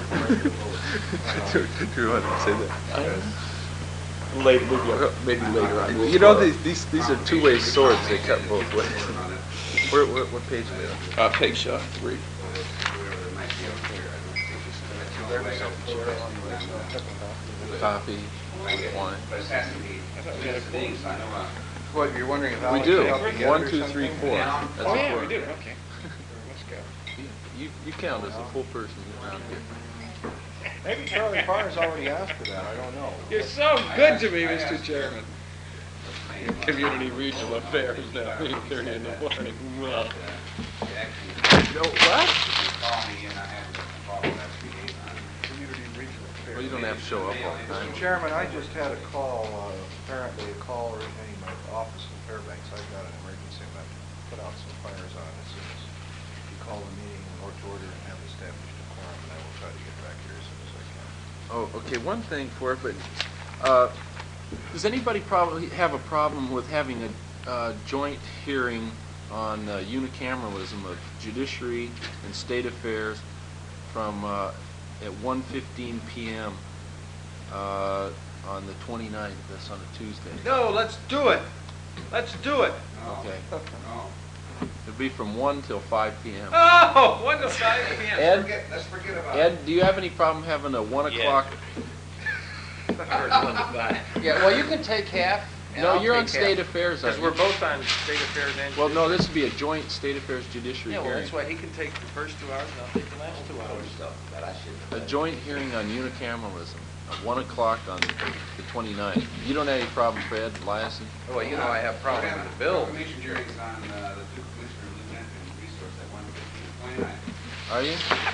Do you want to say that? Maybe later on. You know, these are two-way swords. They cut both ways. What page are we on? Page 3. Copy. One. What, you're wondering if We do. 1, 2, 3, 4. That's Oh, yeah, four. we do. Okay. Let's go. You count as a full person around here. Maybe Charlie Parr's already asked for that, I don't know. You're so good to me, Mr. Chairman. Community Regional Affairs now, 8:30 in the morning. Well, No, what? Community Regional Affairs. Well, you don't have to show up all the time. Mr. Chairman, I just had a call, apparently a call originating my office in Fairbanks. I've got an emergency, I'm going to put out some fires on as soon as you call the meeting or to order and have established a quorum, and I will try to get back here as soon as I can. Oh, okay. One thing for it, but does anybody have a problem with having a joint hearing on unicameralism of judiciary and state affairs from at 1:15 p.m. On the 29th? That's on a Tuesday. No, let's do it. Let's do it. Okay. It'll be from 1 till 5 p.m. Oh, 1 to 5 p.m. Ed, Let's forget about it. Ed, do you have any problem having a 1 o'clock? Yeah, well, you can take half. And No, I'll you're take on state half. affairs. Because we're both on state affairs and... Well, no, this would be a joint state affairs judiciary Yeah, well, hearing. that's why he can take the first 2 hours and I'll take the last 2 hours. But I should. A joint hearing on unicameralism at 1 o'clock on the 29th. You don't have any problem, Fred, Liason? Well, you know I have a problem with the bill. Commission hearings on the two commissioner lieutenant and resource at 1:15 Are you?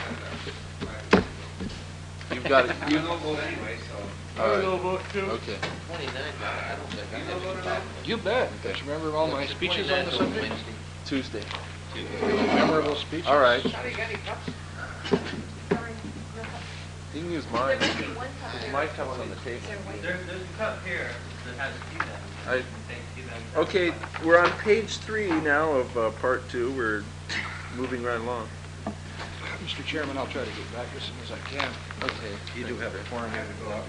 You've got it. I'm a no vote anyway, so. All right. too. Okay. 29, I don't think I have any problem. You bet. Don't you remember all my speeches on the 29th subject? Wednesday. Tuesday. Memorable speeches. All right. How do you got any cups? You can use mine. My cup's on the table. There's a cup here that has a key down. Okay, we're on page 3 now of part 2. We're moving right along. Mr. Chairman, I'll try to get back as soon as I can. Okay. You do have a quorum here to go out.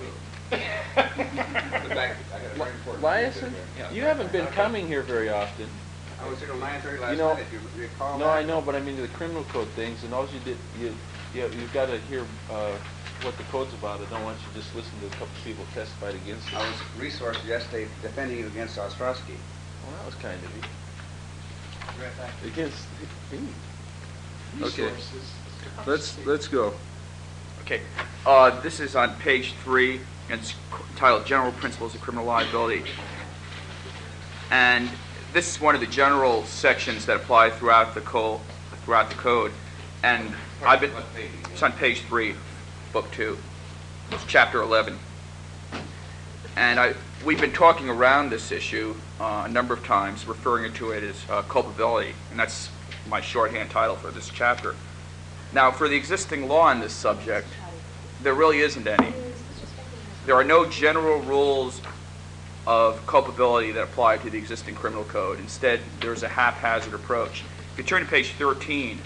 Liason, you haven't been coming here very often. I was here till 9:30 You last know- night, if you recall. No, I know, but I mean the criminal code things, and all you did, you've got to hear what the code's about. I don't want you to just listen to a couple people testified against it. I was resourced yesterday defending you against Ostrowski. Well, that was kind of you. Against me. Okay. Let's go. Okay, this is on page 3, and it's titled General Principles of Criminal Liability. And this is one of the general sections that apply throughout the code. And it's on page 3, book 2. It's chapter 11. And we've been talking around this issue a number of times, referring to it as culpability, and that's my shorthand title for this chapter. Now, for the existing law on this subject, there really isn't any. There are no general rules of culpability that apply to the existing criminal code. Instead, there's a haphazard approach. If you turn to page 13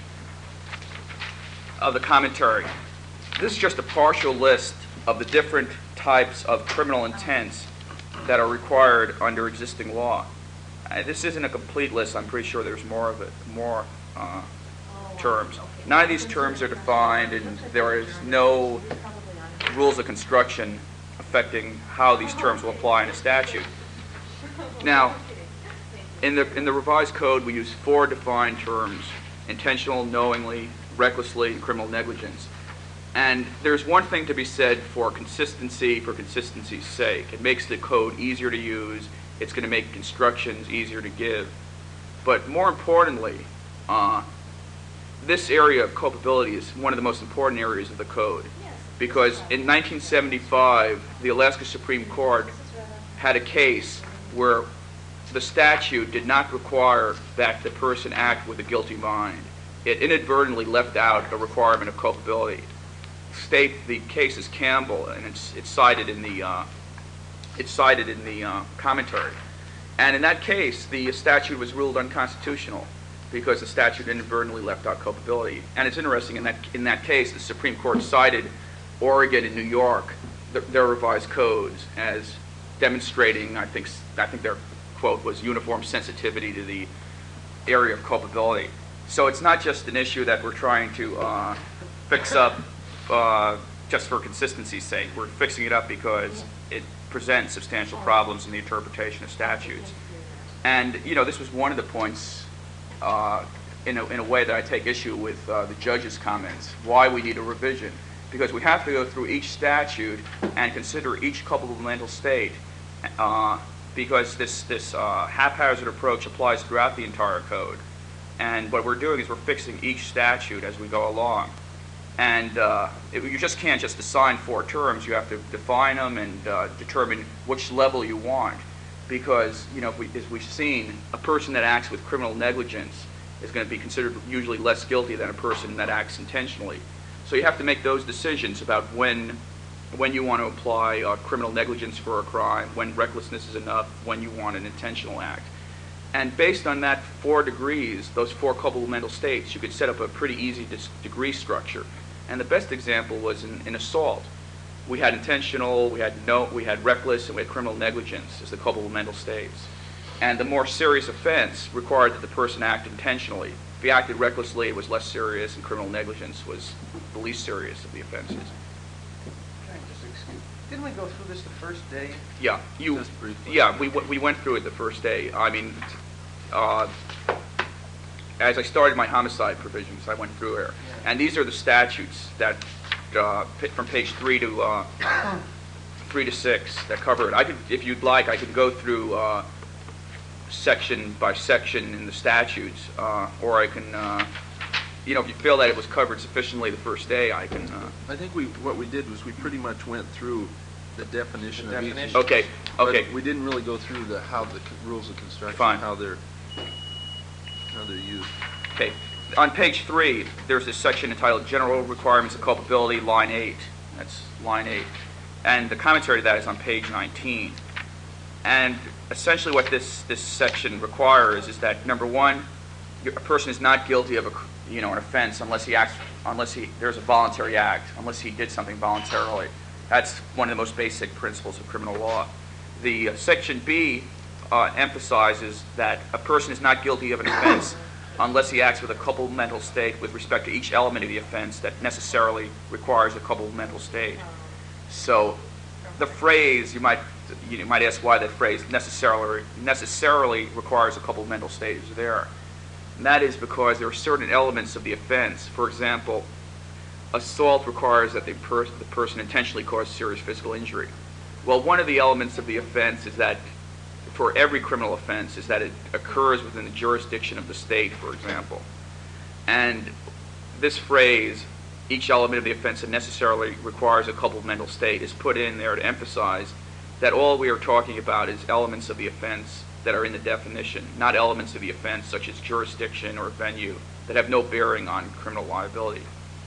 of the commentary, this is just a partial list of the different types of criminal intents that are required under existing law. This isn't a complete list. I'm pretty sure there's more of it, more terms. None of these terms are defined, and there is no rules of construction affecting how these terms will apply in a statute. Now, in the revised code, we use 4 defined terms: intentional, knowingly, recklessly, and criminal negligence. And there's one thing to be said for consistency's sake. It makes the code easier to use. It's going to make instructions easier to give. But more importantly, this area of culpability is one of the most important areas of the code, because in 1975, the Alaska Supreme Court had a case where the statute did not require that the person act with a guilty mind. It inadvertently left out a requirement of culpability. The case is Campbell, and it's cited in the commentary. And in that case, the statute was ruled unconstitutional because the statute inadvertently left out culpability. And it's interesting, in that case, the Supreme Court cited Oregon and New York, their revised codes as demonstrating, I think their quote was uniform sensitivity to the area of culpability. So it's not just an issue that we're trying to fix up just for consistency's sake. We're fixing it up because it presents substantial problems in the interpretation of statutes. And this was one of the points in a way that I take issue with the judge's comments, why we need a revision. Because we have to go through each statute and consider each culpable mental state, because this haphazard approach applies throughout the entire code. And what we're doing is we're fixing each statute as we go along. And you just can't just assign 4 terms. You have to define them and determine which level you want. Because, as we've seen, a person that acts with criminal negligence is going to be considered usually less guilty than a person that acts intentionally. So you have to make those decisions about when you want to apply criminal negligence for a crime, when recklessness is enough, when you want an intentional act. And based on that 4 degrees, those 4 culpable mental states, you could set up a pretty easy degree structure. And the best example was in assault. We had intentional, we had reckless, and we had criminal negligence as the culpable mental states. And the more serious offense required that the person act intentionally. If he acted recklessly, it was less serious, and criminal negligence was the least serious of the offenses. Didn't we go through this the first day? Yeah, Just briefly. Yeah, we went through it the first day. I mean, as I started my homicide provisions, I went through here, and these are the statutes that from page 3 to 6 that cover it. If you'd like, I could go through section by section in the statutes, or I can, if you feel that it was covered sufficiently the first day, I can. I think what we did was we pretty much went through the definition of each. Okay. But we didn't really go through how the rules of construction, Fine. how they're used. Okay. On page 3, there's this section entitled General Requirements of Culpability, line 8. That's line 8. And the commentary to that is on page 19. And essentially what this section requires is that, number one, a person is not guilty of an offense unless there's a voluntary act, unless he did something voluntarily. That's one of the most basic principles of criminal law. The section B emphasizes that a person is not guilty of an offense unless he acts with a culpable mental state with respect to each element of the offense that necessarily requires a culpable mental state. So the phrase, you might ask why that phrase necessarily requires a culpable mental state is there. And that is because there are certain elements of the offense. For example, assault requires that the person intentionally cause serious physical injury. Well, one of the elements of the offense is that for every criminal offense is that it occurs within the jurisdiction of the state, for example. And this phrase, each element of the offense that necessarily requires a culpable mental state, is put in there to emphasize that all we are talking about is elements of the offense that are in the definition, not elements of the offense such as jurisdiction or venue that have no bearing on criminal liability.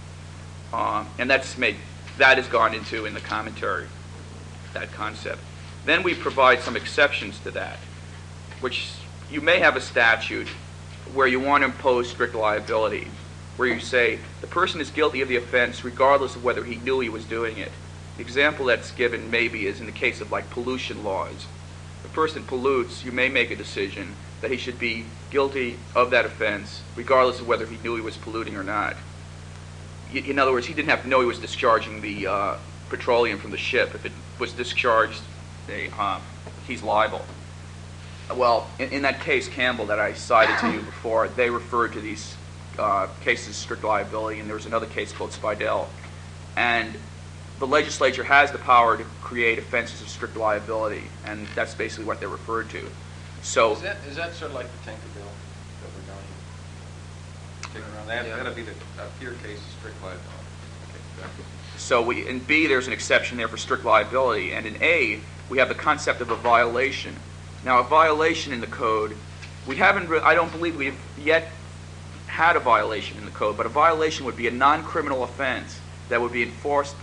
And that has gone into in the commentary, that concept. Then we provide some exceptions to that, which you may have a statute where you want to impose strict liability, where you say the person is guilty of the offense regardless of whether he knew he was doing it. The example that's given maybe is in the case of like pollution laws. The person pollutes, you may make a decision that he should be guilty of that offense regardless of whether he knew he was polluting or not. In other words, he didn't have to know he was discharging the petroleum from the ship. If it was discharged, he's liable. Well, in that case, Campbell, that I cited to you before, they referred to these cases of strict liability, and there was another case called Spidell. And the legislature has the power to create offenses of strict liability, and that's basically what they're referred to. So Is that sort of like the Tinker Bill that we're going to take around? That'll be the pure case of strict liability. Okay. So in B, there's an exception there for strict liability, and in A, we have the concept of a violation. Now, a violation in the code, I don't believe we've yet had a violation in the code, but a violation would be a non-criminal offense that would be enforced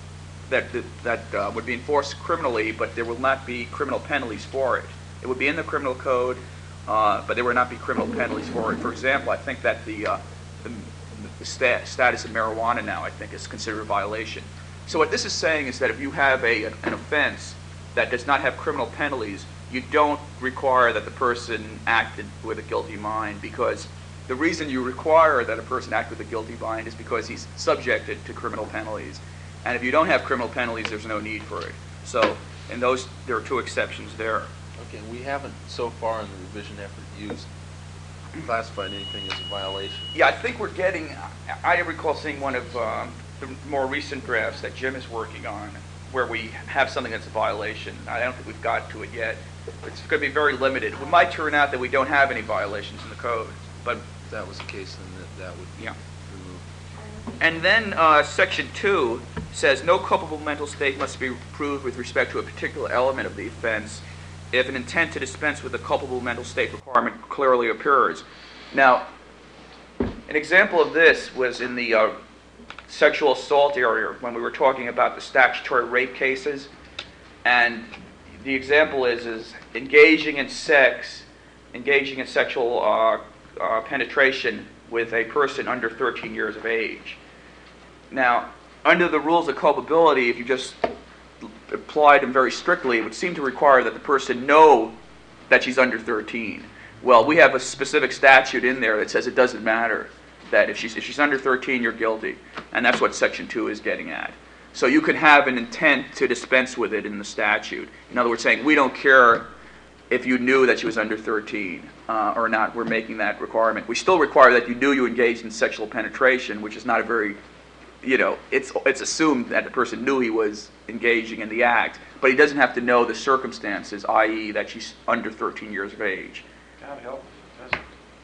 would be enforced criminally, but there will not be criminal penalties for it. It would be in the criminal code, but there would not be criminal penalties for it. For example, I think that the status of marijuana now, I think, is considered a violation. So what this is saying is that if you have an offense that does not have criminal penalties, you don't require that the person acted with a guilty mind, because the reason you require that a person act with a guilty mind is because he's subjected to criminal penalties. And if you don't have criminal penalties, there's no need for it. So in those, there are two exceptions there. Okay, we haven't so far in the revision effort classified anything as a violation. Yeah, I think we're getting, I recall seeing one of the more recent drafts that Jim is working on where we have something that's a violation. I don't think we've got to it yet. It's going to be very limited. It might turn out that we don't have any violations in the code, but If that was the case, then that would be yeah. removed. And then Section 2 says no culpable mental state must be proved with respect to a particular element of the offense if an intent to dispense with the culpable mental state requirement clearly appears. Now, an example of this was in the sexual assault area when we were talking about the statutory rape cases. And the example is engaging in sexual penetration with a person under 13 years of age. Now, under the rules of culpability, if you just applied them very strictly, it would seem to require that the person know that she's under 13. Well, we have a specific statute in there that says it doesn't matter, that if she's under 13, you're guilty. And that's what Section 2 is getting at. So you could have an intent to dispense with it in the statute. In other words, saying, we don't care if you knew that she was under 13 or not, we're making that requirement. We still require that you knew you engaged in sexual penetration, which is not a very, it's assumed that the person knew he was engaging in the act, but he doesn't have to know the circumstances, i.e. that she's under 13 years of age. God help if it doesn't.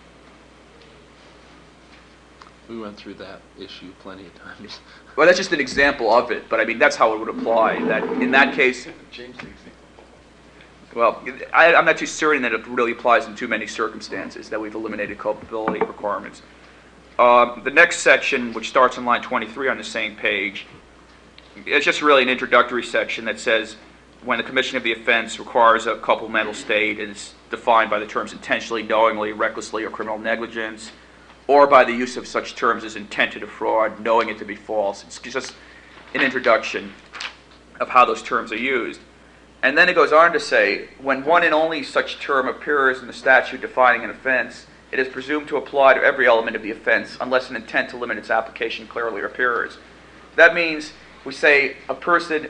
We went through that issue plenty of times. Well, that's just an example of it, but I mean, that's how it would apply. That in that case, Change the example. well, I'm not too certain that it really applies in too many circumstances, that we've eliminated culpability requirements. The next section, which starts on line 23 on the same page, it's just really an introductory section that says when the commission of the offense requires a culpable mental state, it is defined by the terms intentionally, knowingly, recklessly, or criminal negligence, or by the use of such terms as intent to defraud, knowing it to be false. It's just an introduction of how those terms are used. And then it goes on to say, when one and only such term appears in the statute defining an offense, it is presumed to apply to every element of the offense unless an intent to limit its application clearly appears. That means we say a person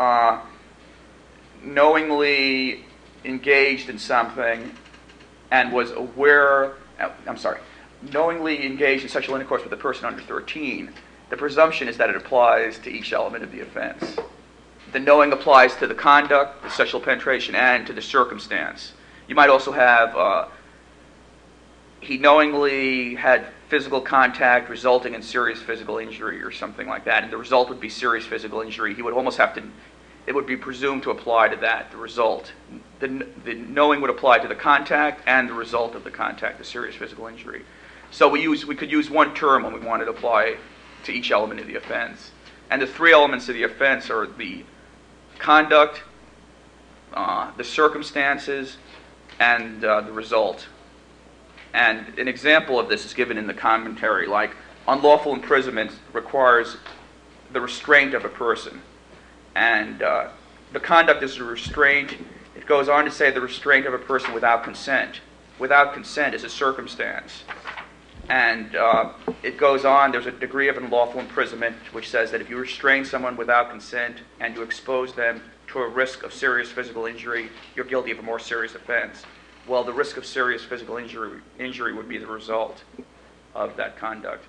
knowingly engaged in something and was aware, knowingly engaged in sexual intercourse with a person under 13, the presumption is that it applies to each element of the offense. The knowing applies to the conduct, the sexual penetration, and to the circumstance. You might also have he knowingly had physical contact resulting in serious physical injury or something like that, and the result would be serious physical injury. He would almost have to, it would be presumed to apply to that, the result. The knowing would apply to the contact and the result of the contact, the serious physical injury. So we could use one term when we wanted to apply to each element of the offense. And the three elements of the offense are the conduct, the circumstances, and the result. And an example of this is given in the commentary, like unlawful imprisonment requires the restraint of a person. And the conduct is a restraint. It goes on to say the restraint of a person without consent. Without consent is a circumstance. And it goes on, there's a degree of unlawful imprisonment which says that if you restrain someone without consent and you expose them to a risk of serious physical injury, you're guilty of a more serious offense. Well, the risk of serious physical injury would be the result of that conduct.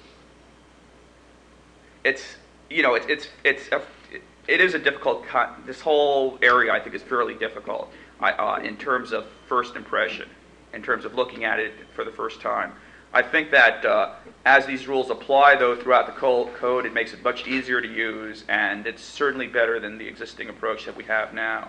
It is a difficult, this whole area I think is fairly difficult in terms of first impression, in terms of looking at it for the first time. I think that as these rules apply, though, throughout the code, it makes it much easier to use, and it's certainly better than the existing approach that we have now.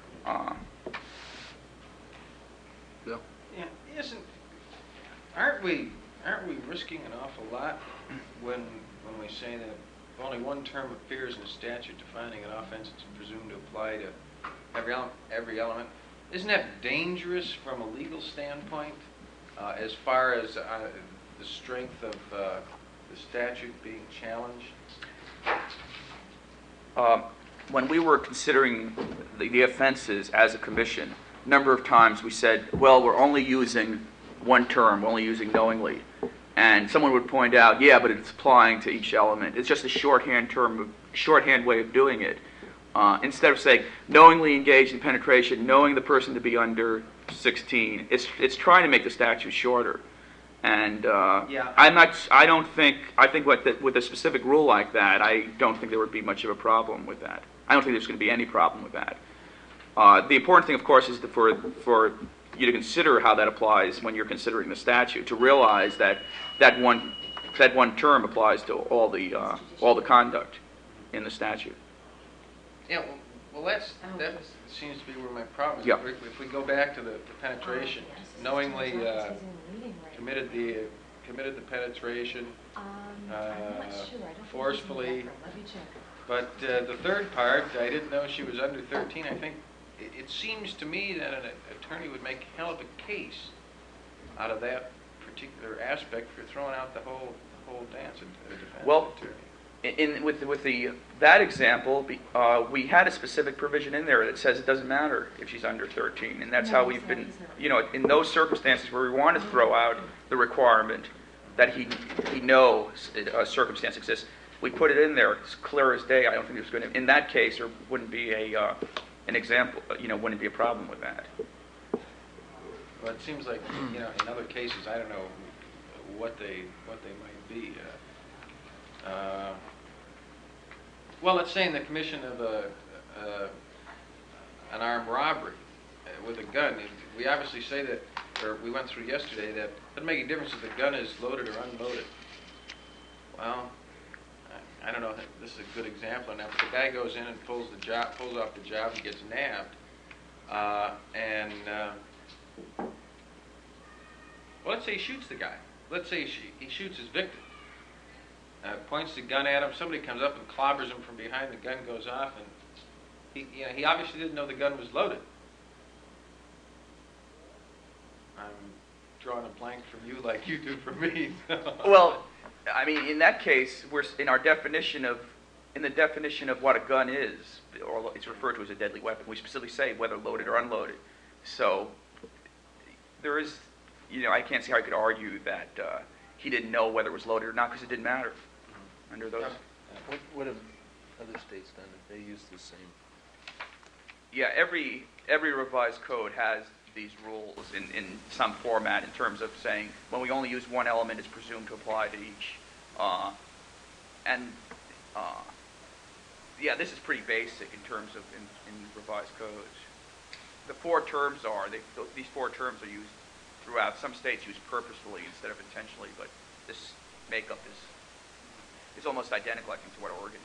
Bill? Yeah, aren't we risking an awful lot when we say that if only one term appears in a statute defining an offense, it's presumed to apply to every element? Isn't that dangerous from a legal standpoint, as far as the strength of the statute being challenged? When we were considering the offenses as a commission, a number of times we said, well, we're only using one term, we're only using knowingly. And someone would point out, yeah, but it's applying to each element. It's just a shorthand way of doing it. Instead of saying knowingly engaged in penetration, knowing the person to be under 16, it's trying to make the statute shorter. And Yeah. I think with a specific rule like that, I don't think there would be much of a problem with that. I don't think there's going to be any problem with that. The important thing, of course, is for you to consider how that applies when you're considering the statute, to realize that one term applies to all the conduct in the statute. Yeah, well, that seems to be where my problem is. Yeah. If we go back to the penetration, knowingly committed the penetration, forcefully. But the third part, I didn't know she was under 13. I think it seems to me that an attorney would make a hell of a case out of that particular aspect for throwing out the whole dance of the defense attorney. With that example, we had a specific provision in there that says it doesn't matter if she's under 13, and that's how we've been, in those circumstances where we want to throw out the requirement that he knows a circumstance exists, we put it in there. It's clear as day. I don't think there's going to, in that case, there wouldn't be an example, wouldn't be a problem with that. Well, it seems like, in other cases, I don't know what they might be. Well, let's say in the commission of an armed robbery with a gun, we obviously say that, or we went through yesterday, that it doesn't make a difference if the gun is loaded or unloaded. Well, I don't know if this is a good example or not, but the guy goes in and pulls off the job, he gets nabbed, well, let's say he shoots the guy. Let's say he shoots his victim. Points the gun at him. Somebody comes up and clobbers him from behind. The gun goes off, and he obviously didn't know the gun was loaded. I'm drawing a blank from you like you do from me. Well, I mean, in that case, we're in the definition of what a gun is, or it's referred to as a deadly weapon. We specifically say whether loaded or unloaded. So there is, I can't see how I could argue that he didn't know whether it was loaded or not because it didn't matter under those. What have other states done? They use the same. Yeah, every revised code has these rules in some format in terms of saying when we only use one element, it's presumed to apply to each. Yeah, this is pretty basic in terms of in revised codes. The four terms these four terms are used throughout. Some states use purposefully instead of intentionally, but this makeup is almost identical, I think, to what Oregon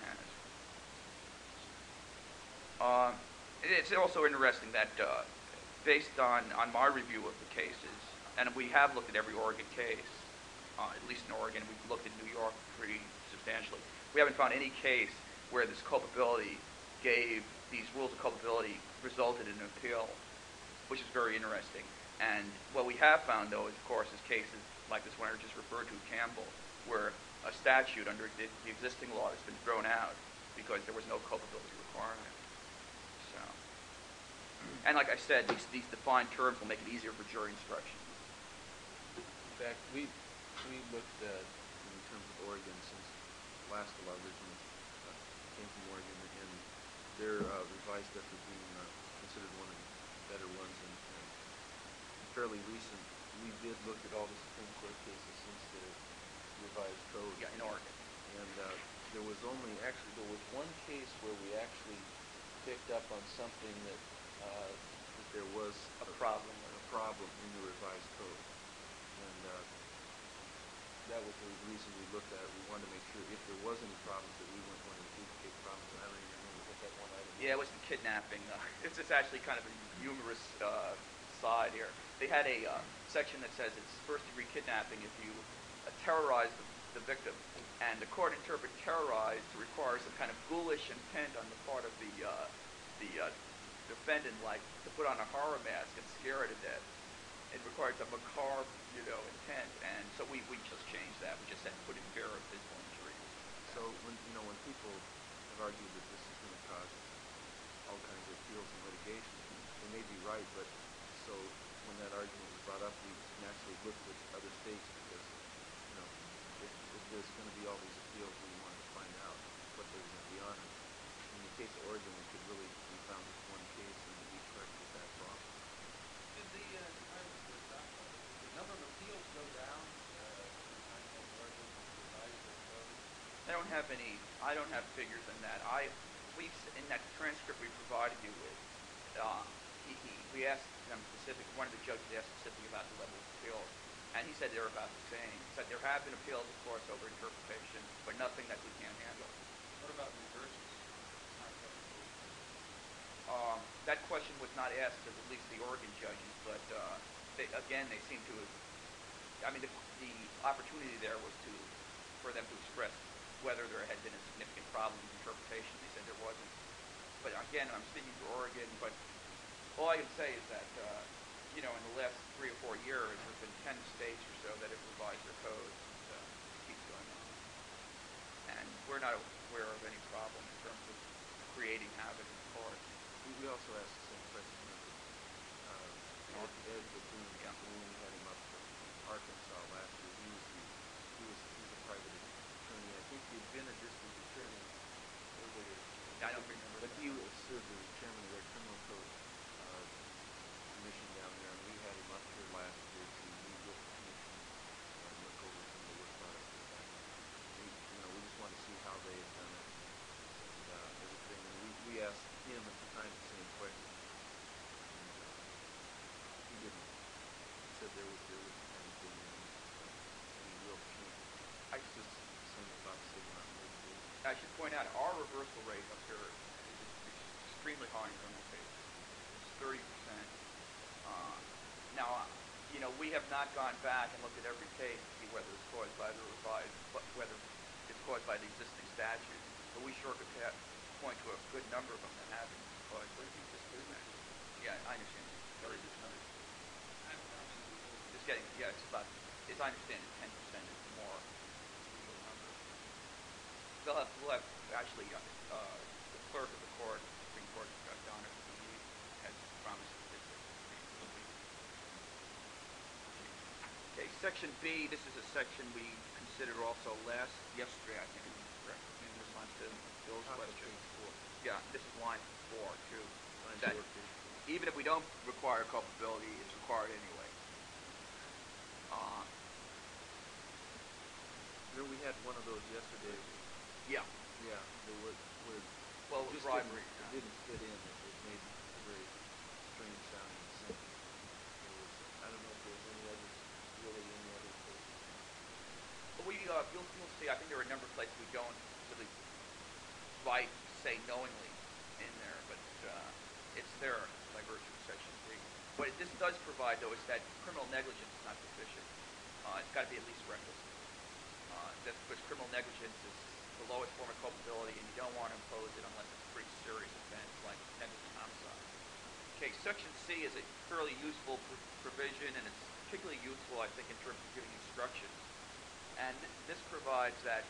has. It's also interesting that based on my review of the cases, and we have looked at every Oregon case, at least in Oregon, we've looked at New York pretty substantially. We haven't found any case where this culpability these rules of culpability resulted in an appeal, which is very interesting. And what we have found, though, of course, is cases like this one I just referred to, Campbell, where a statute under the existing law has been thrown out because there was no culpability requirement. So, and like I said, these defined terms will make it easier for jury instruction. In fact, we looked at, in terms of Oregon, since last of our original came from Oregon, and their revised effort being considered one of the better ones and fairly recent. We did look at all the Supreme Court cases since the revised code. Yeah, in Oregon. And there was one case where we actually picked up on something that there was a problem in the revised code. And that was the reason we looked at it. We wanted to make sure if there was any problems that we weren't going to duplicate problems. And I don't even remember what that one item was. Yeah, it was the kidnapping. It's actually kind of a humorous side here. They had a section that says it's first-degree kidnapping if you terrorize the victim, and the court interpreted terrorize to require some kind of ghoulish intent on the part of the defendant, like to put on a horror mask and scare her to death. It required a macabre, intent, and so we just changed that. We just said put in fear of physical injury. So when people have argued that this is going to cause all kinds of appeals and litigation. They may be right, but so when that argument was brought up, we naturally looked at other states because, if there's going to be all these appeals, we wanted to find out what they were going to be on. In the case of Oregon, we could really be found with one case and we corrected that problem. Did the number of appeals go down from the time that Oregon revised their code? I don't have figures on that. In that transcript we provided you with, we asked them one of the judges asked specifically about the level of appeals, and he said they were about the same. He said there have been appeals, of course, over interpretation, but nothing that we can't handle. What about reverses? That question was not asked of at least the Oregon judges, but they seem to have. I mean, the opportunity there was for them to express whether there had been a significant problem with interpretation. They said there wasn't. But again, I'm speaking for Oregon, but all I can say is that, in the last 3 or 4 years, there have been 10 states or so that have revised their codes. It keeps going on. And we're not aware of any problem in terms of creating havoc in the court. We also asked the same question of Ed Bethune, when we had him up from Arkansas last year. He's a private attorney. I think he'd been a district attorney earlier. I don't remember. But he served as chairman of their criminal code commission down there, and we had him up here last year to meet with the commission and look over some of the work product of that. We just want to see how they had done it and everything. And we asked him at the time the same question. And he didn't. He said there hadn't been any real change. It's just the same about saving on litigation. I should point out, our reversal rate up here is extremely high in criminal cases. It's 30%. Now, we have not gone back and looked at every case to see whether it's caused by the revised, whether it's caused by the existing statute. But we sure could point to a good number of them that have been caused. What do you think this is? Yeah, I understand. Very good number. It's getting, it's about, as I understand it, 10% is the more legal number. We'll have actually, the clerk of the court, Supreme Court, Donna, has promised that this will be. Okay, Section B, this is a section we considered also yesterday, I think, in response to Bill's question. Yeah, this is line 4, too. That even if we don't require culpability, it's required anyway. We had one of those yesterday. Yeah. Yeah, they were well, it was bribery. It didn't fit in. It made a very strange sounding sentence. I don't know if there's any others, really any other cases. Well, you'll see, I think there are a number of places we don't really say knowingly in there, but it's there by virtue of Section B. What this does provide, though, is that criminal negligence is not sufficient. It's got to be at least reckless. That's because criminal negligence is the lowest form of culpability, and you don't want to impose it unless it's a pretty serious offense, like negligent homicide. Okay, Section C is a fairly useful provision, and it's particularly useful, I think, in terms of giving instructions. And this provides that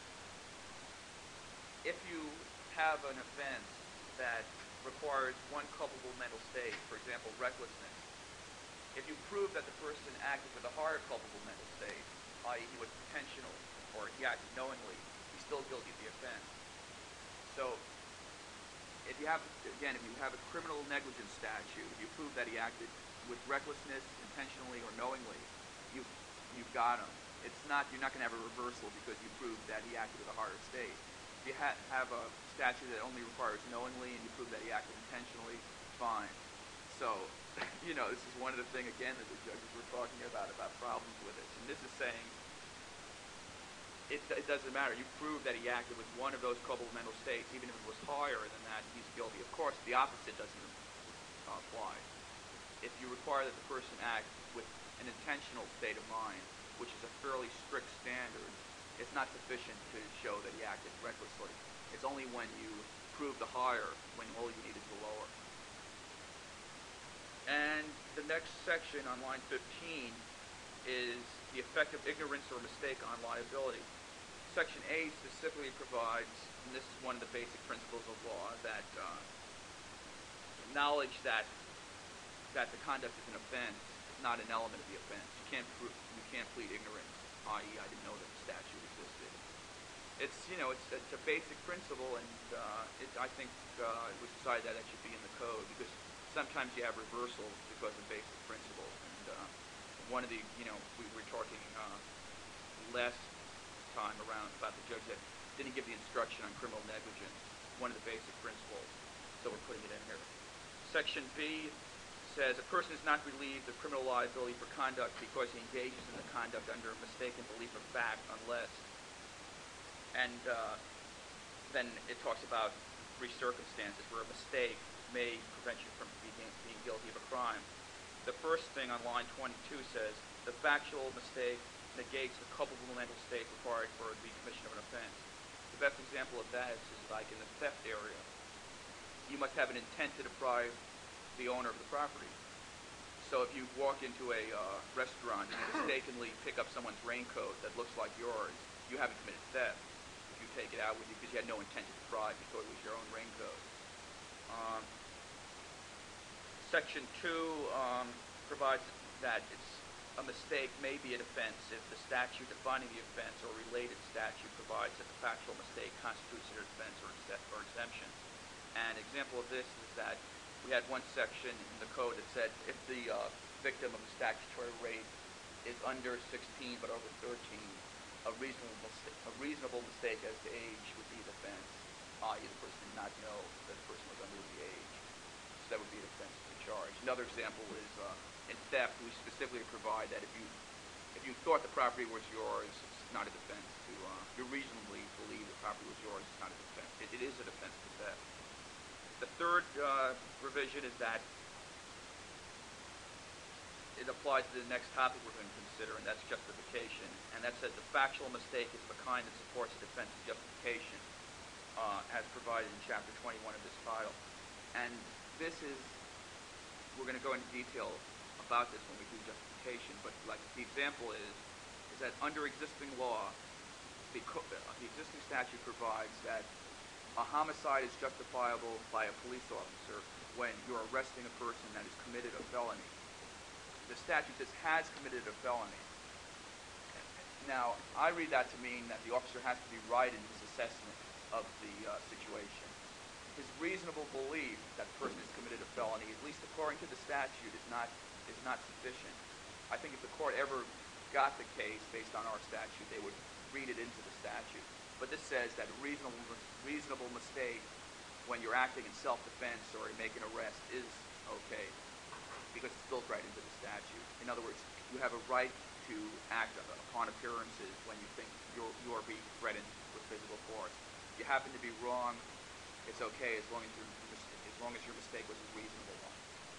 if you have an offense that requires one culpable mental state, for example, recklessness, if you prove that the person acted with a higher culpable mental state, i.e. he was intentional or he acted knowingly, he's still guilty of the offense. So if you have a criminal negligence statute, if you prove that he acted with recklessness, intentionally or knowingly, you've got him. You're not going to have a reversal because you proved that he acted with a higher state. If you have a statute that only requires knowingly and you prove that he acted intentionally, fine. So, this is one of the things, again, that the judges were talking about problems with it. And this is saying it doesn't matter. You prove that he acted with one of those culpable mental states, even if it was higher than that, he's guilty. Of course, the opposite doesn't apply. If you require that the person act with an intentional state of mind, which is a fairly strict standard, it's not sufficient to show that he acted recklessly. It's only when you prove the higher, when all you need is the lower. And the next section on line 15 is the effect of ignorance or mistake on liability. Section A specifically provides, and this is one of the basic principles of law, that knowledge that the conduct is an offense is not an element of the offense. You can't plead ignorance, i.e., I didn't know that the statute existed. It's a basic principle, and I think it was decided that it should be in the code because sometimes you have reversals because of basic principles. And one of the, we were talking last time around about the judge that didn't give the instruction on criminal negligence, one of the basic principles, so we're putting it in here. Section B says a person is not relieved of criminal liability for conduct because he engages in the conduct under a mistaken belief of fact unless, and then it talks about three circumstances where a mistake may prevent you from being guilty of a crime. The first thing on line 22 says the factual mistake negates the culpable mental state required for the commission of an offense. The best example of that is like in the theft area. You must have an intent to deprive the owner of the property. So if you walk into a restaurant and you mistakenly pick up someone's raincoat that looks like yours, you haven't committed theft. If you take it out with you because you had no intent to deprive, you thought it was your own raincoat. Section 2 provides that a mistake may be an offense if the statute defining the offense or related statute provides that the factual mistake constitutes an offense or exemption. An example of this is that we had one section in the code that said if the victim of a statutory rape is under 16 but over 13, a reasonable mistake as to age would be the offense, i.e. the person did not know that the person was under the age. So that would be an offense to the charge. Another example is in theft, we specifically provide that if you thought the property was yours, it's not a defense to, you reasonably believe the property was yours, it's not a defense. It is a defense to theft. The third revision is that it applies to the next topic we're going to consider, and that's justification. And that says the factual mistake is the kind that supports a defense of justification, as provided in Chapter 21 of this title. And this is, we're going to go into detail about this when we do justification, but like the example is that under existing law, the existing statute provides that a homicide is justifiable by a police officer when you're arresting a person that has committed a felony. The statute says has committed a felony. Now, I read that to mean that the officer has to be right in his assessment of the situation. His reasonable belief that the person has committed a felony, at least according to the statute, is not sufficient. I think if the court ever got the case based on our statute, they would read it into the statute. But this says that a reasonable mistake when you're acting in self-defense or make an arrest is okay because it's built right into the statute. In other words, you have a right to act upon appearances when you think you're being threatened with physical force. If you happen to be wrong, it's okay as long as your mistake was a reasonable one.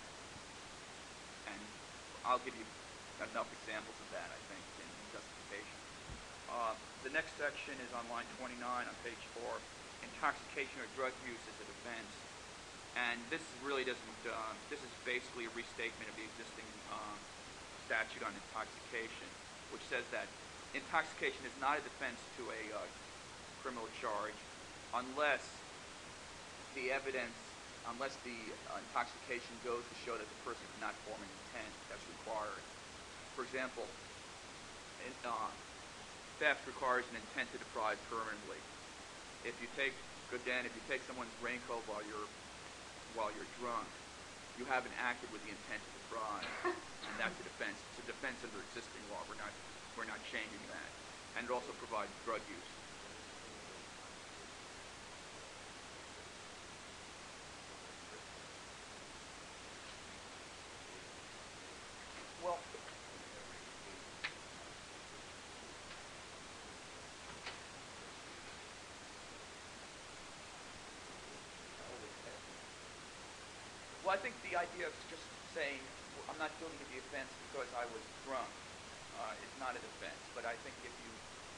And I'll give you enough examples of that, I think, in justification. The next section is on line 29 on page 4. Intoxication or drug use is a defense. And this really doesn't, this is basically a restatement of the existing statute on intoxication, which says that intoxication is not a defense to a criminal charge unless the intoxication goes to show that the person did not form an intent that's required. For example, theft requires an intent to deprive permanently. If you take someone's raincoat while you're drunk, you haven't acted with the intent to deprive, and that's a defense. It's a defense under existing law. We're not changing that. And it also provides drug use. Well, I think the idea of just saying, I'm not guilty of the offense because I was drunk is not a defense. But I think if you,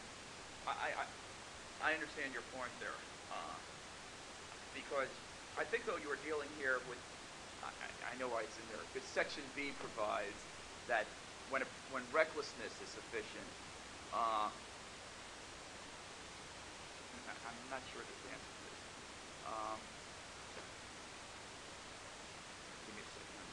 I understand your point there. Because I think, though, you are dealing here with, I know why it's in there, because Section B provides that when recklessness is sufficient, I'm not sure of the answer to this. Give me a second.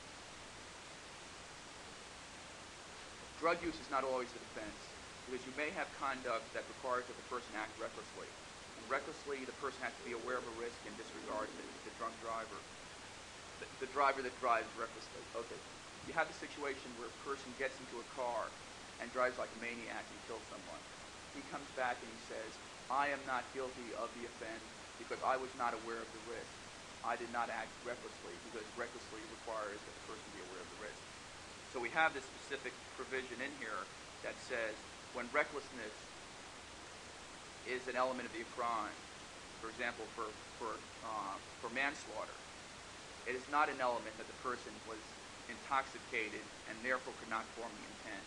Drug use is not always the defense, because you may have conduct that requires that the person act recklessly. And recklessly, the person has to be aware of a risk and disregard the drunk driver. The driver that drives recklessly. Okay. You have the situation where a person gets into a car and drives like a maniac and kills someone. He comes back and he says, I am not guilty of the offense because I was not aware of the risk. I did not act recklessly because recklessly requires that the person be aware of the risk. So we have this specific provision in here that says when recklessness is an element of the crime, for example, for manslaughter, it is not an element that the person was intoxicated and therefore could not form the intent.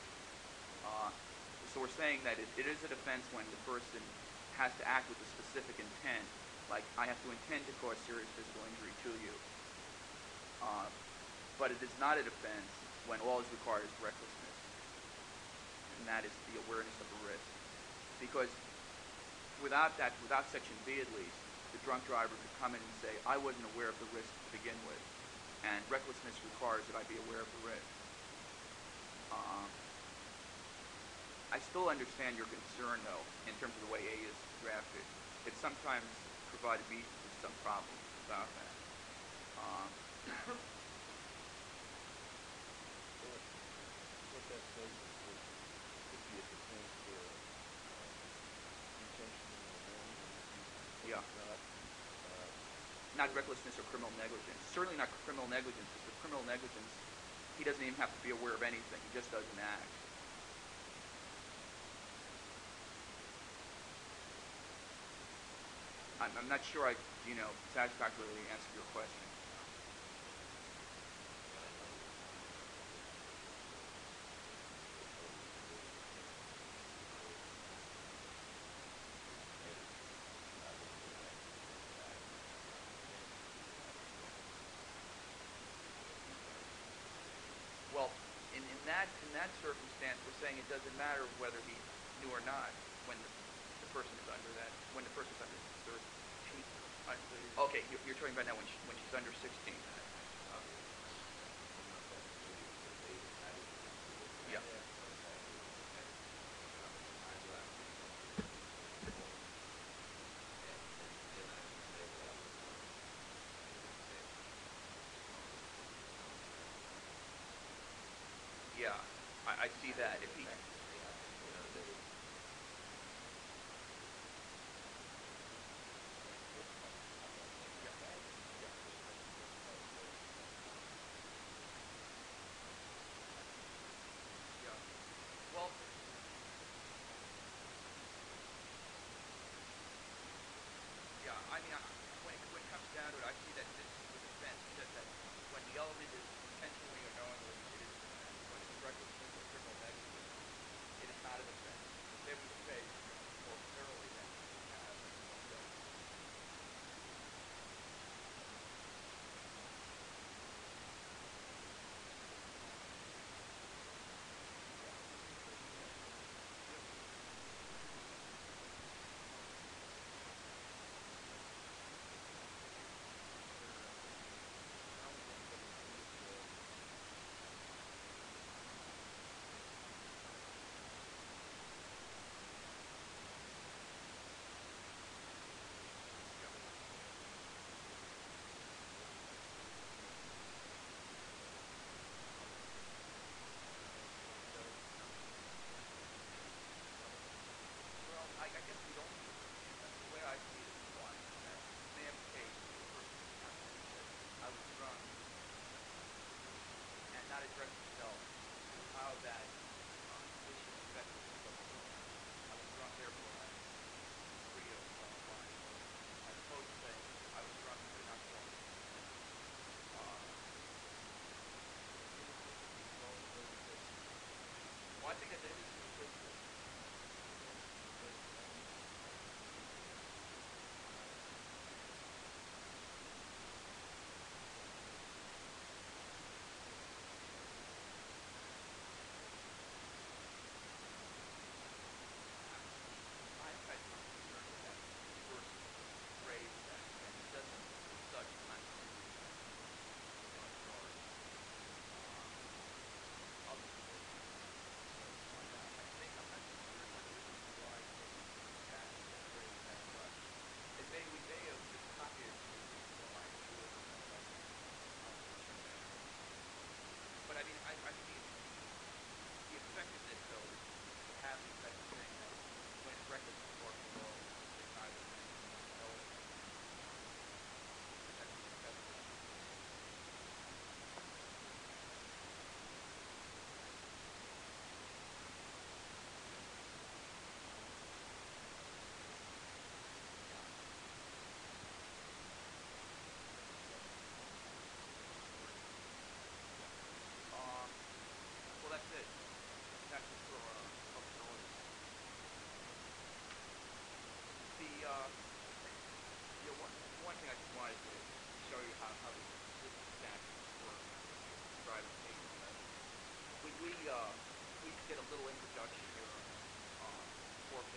So we're saying that it is a defense when the person has to act with a specific intent, like I have to intend to cause serious physical injury to you. But it is not a defense when all is required is recklessness, and that is the awareness of the risk. Because without Section B at least, the drunk driver could come in and say, I wasn't aware of the risk to begin with, and recklessness requires that I be aware of the risk. I still understand your concern, though, in terms of the way A is drafted. It sometimes provided me with some problems about that. What that says is that it could be a defense for intentional abandonment. Yeah. Not recklessness or criminal negligence. Certainly not criminal negligence, because with criminal negligence, he doesn't even have to be aware of anything. He just doesn't act. I'm not sure I, satisfactorily answered your question. Well, in that circumstance, we're saying it doesn't matter whether he knew or not when the person is under that, when the person's under 13. Okay, you're talking about now when she's under 16. Yeah. Yeah, I see that. If he... Well, yeah, I mean, when it comes down to it, I see that this is the defense. He says that when the element is intentionally or knowingly, it is defense. When it's recklessness or criminal negligence,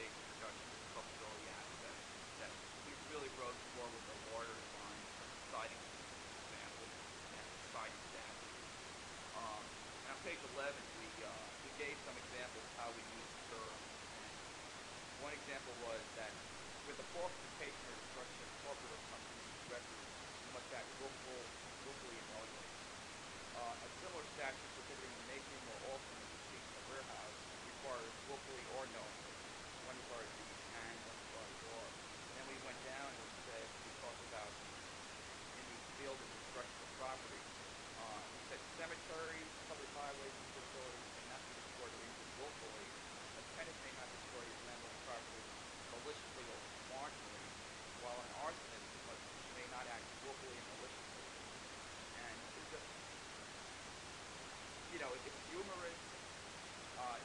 basic reduction of culpability aspect that we really rose more with the water design, siding example, and siding statute. And on page 11, we gave some examples of how we use the term. And one example was that with the falsification or destruction of corporate or company records, you must act willfully and knowingly. A similar statute prohibiting the making or altering of receipts in a warehouse requires willfully or knowingly. One requires the and, one requires or. And then we went down and we talked about in the field of destruction of property. We said cemeteries, public highways, and facilities may not be destroyed or injured willfully. A tenant may not destroy his landlord's property maliciously or wantonly, while an arsonist may not act willfully and maliciously. And it's just, it's humorous.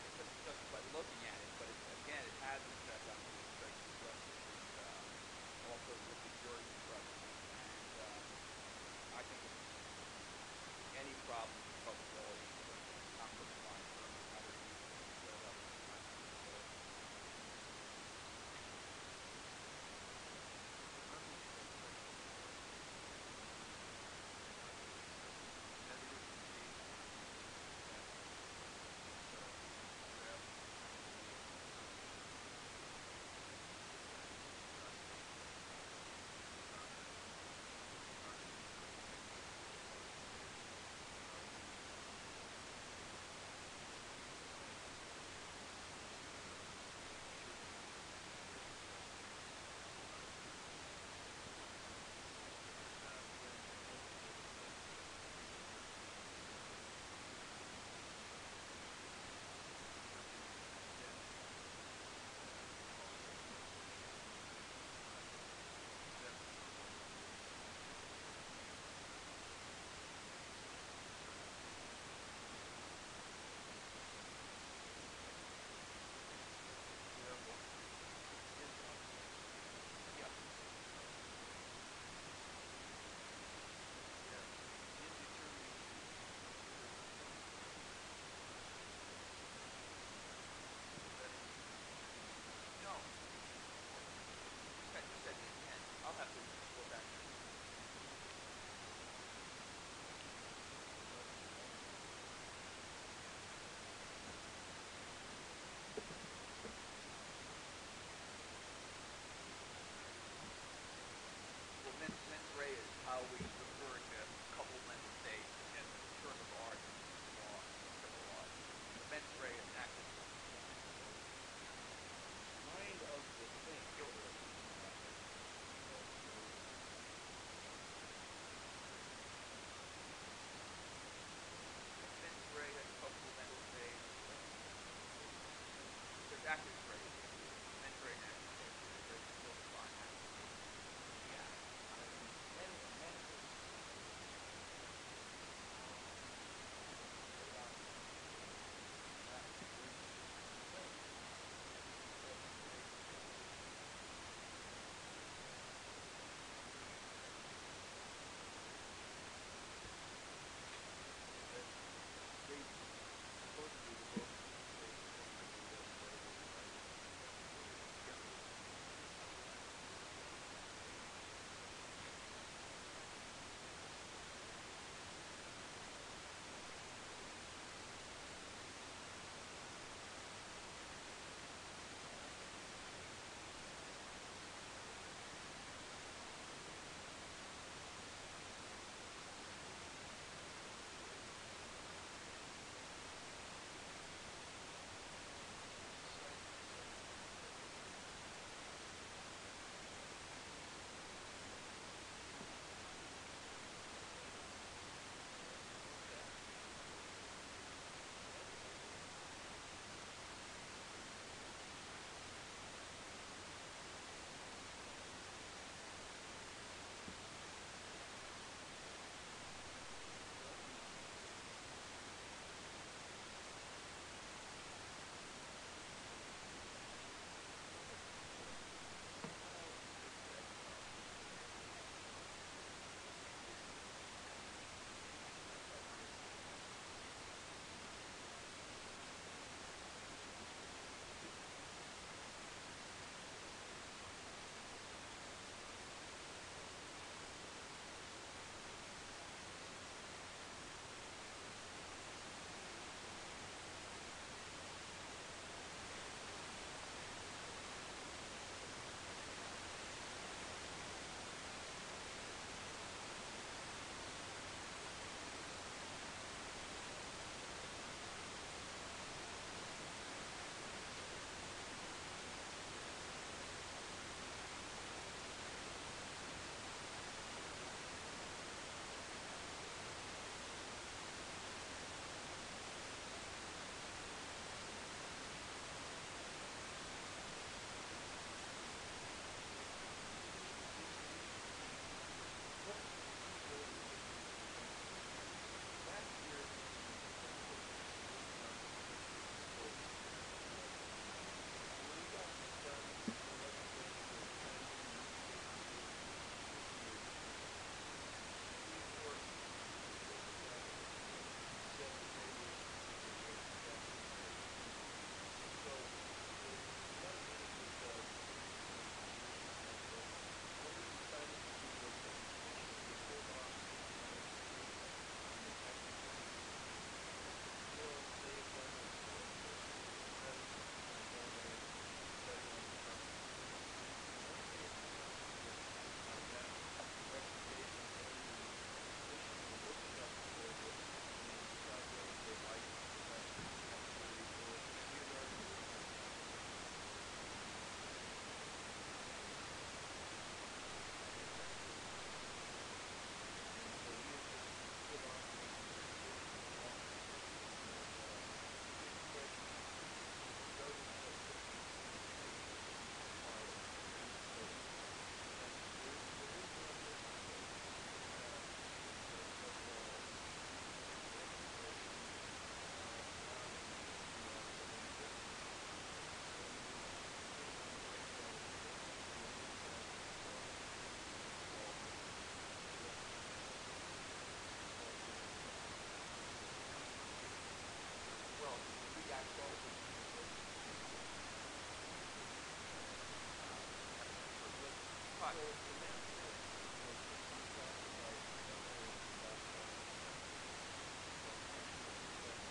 So the management was contacted by someone about potential theft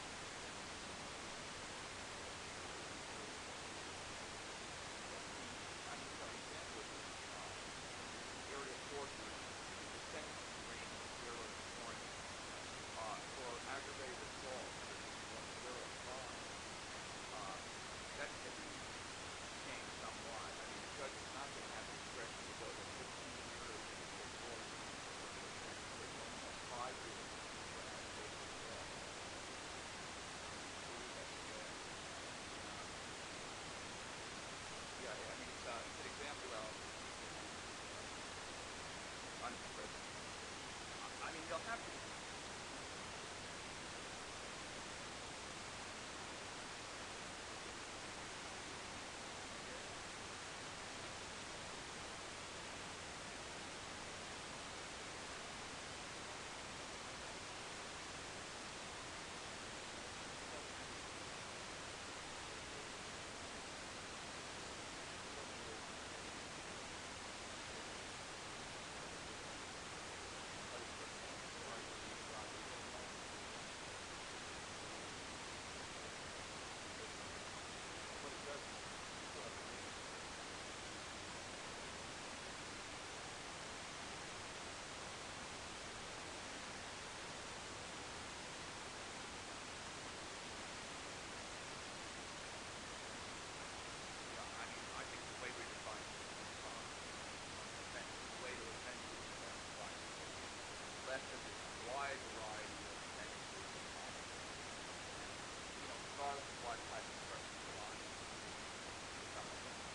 I mean, for example, area forgery, the sentencing range is 0 to 20. For aggravated assault, which is from 0 to 5, that can be changed somewhat. I mean, the judge is not going to have discretion to go to 15 years for forgery or to transfer to 5 years for aggravated assault. I believe that's correct. Yeah, I mean, it's an example of, I mean, they'll have to. I think the way we define offense, the way to offenses left of this wide variety of offenses, and regardless of what type of person you belong to, some of them.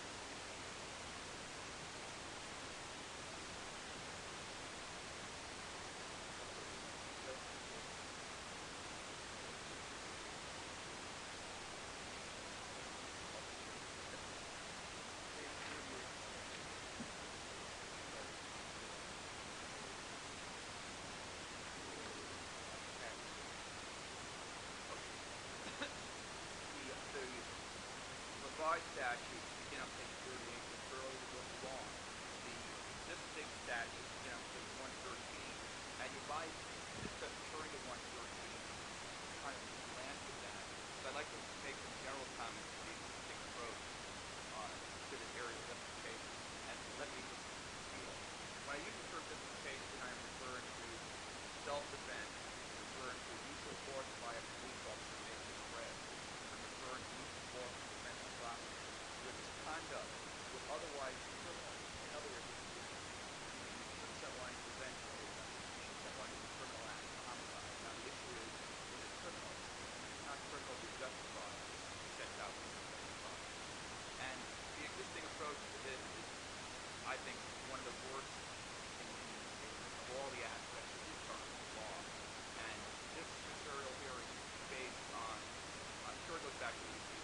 The revised statutes begin on page 38, which fairly look long. The existing statutes begin on page 113, and you might, instead of referring to 113, kind of land with that. So I'd like to make some general comments on the existing approach to this area of justification. And let me just, when I use the term justification, I'm referring to self-defense, I'm referring to use of force by a police officer making an arrest, I'm referring to use of force in defense of property, where this conduct would otherwise be criminal. In other words, you shoot someone to prevent you shoot someone to a criminal act, a homicide. Now the issue is it criminal? It's not criminal to justify sets out to justify. And the existing approach to this is, I think, one of the worst of all the aspects of the current law. And this material hearing is based on, I'm sure it goes back to the issue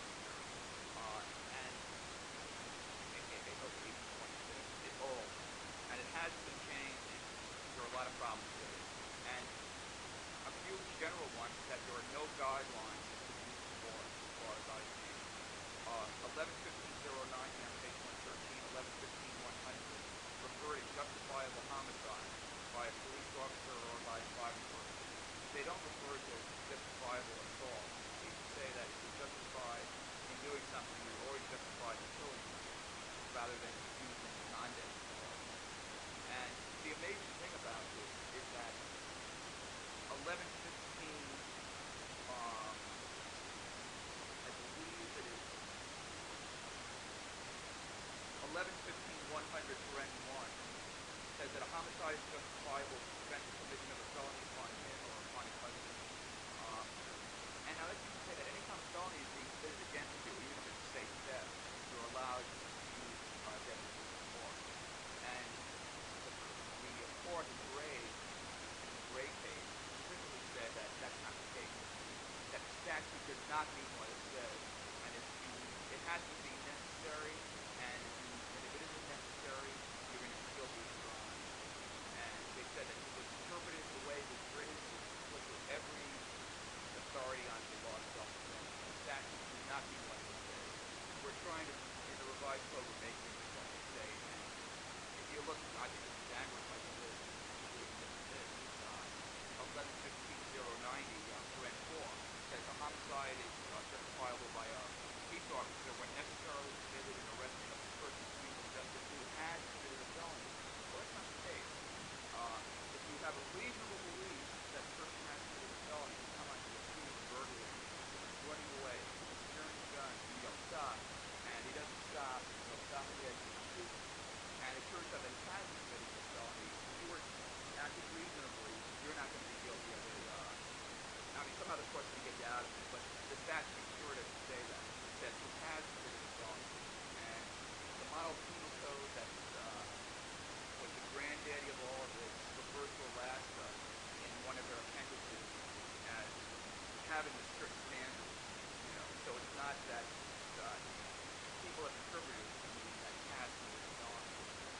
and okay, 26, it's old, and it has been changed. There are a lot of problems with it. And a few general ones is that there are no guidelines for the use of force, as far as I see. 11-1509 here on page 113, 11-15-100 refer to justifiable homicide by a police officer or by a private person. They don't refer to justifiable assault. They say that if you're justified in doing something, you're always justified in killing someone, rather than using non-deadly force. And the amazing thing about this is that 11-15, I believe it is 11-15-100 paren 1 says that a homicide is justifiable to prevent the commission of a felony upon him or upon his husband. And now let's even say that any time a felony is being committed against you, even if it's safe death, you're allowed to use deadly force. And the court in Gray, in the Gray case, specifically said that that's not the case. That the statute does not mean what it says, and it has to be necessary, and if it isn't necessary, you're going to still be tried. And they said that it was interpreted the way it was written, it was put with every authority on the law of self-defense. The statute does not mean what it says. We're trying to, in the revised code, we're making what they say, and you look, I think this is Danvers, I think this, this, 11-15-090, paren 4, says a homicide is justifiable by a peace officer when necessarily committed in arresting a person of criminal justice who has committed a felony. Well, that's not the case. If you have a reasonable belief that the person has committed a felony, you come onto a scene of a burglary, someone's running away, someone's carrying a gun, you yell stop, and he doesn't stop, you know, stop on the edge, you shoot him. And it turns out that he has committed a felony. If you were acting reasonably, you're not going to be guilty of it. I mean, somehow the court's going to get you out of it, but the statute is sure to say that. It says who has committed a felony. And the model penal code that was the granddaddy of all of this refers to Alaska in one of their appendices as having a strict standard. You know, so it's not that people have interpreted it to mean that he has committed a felony.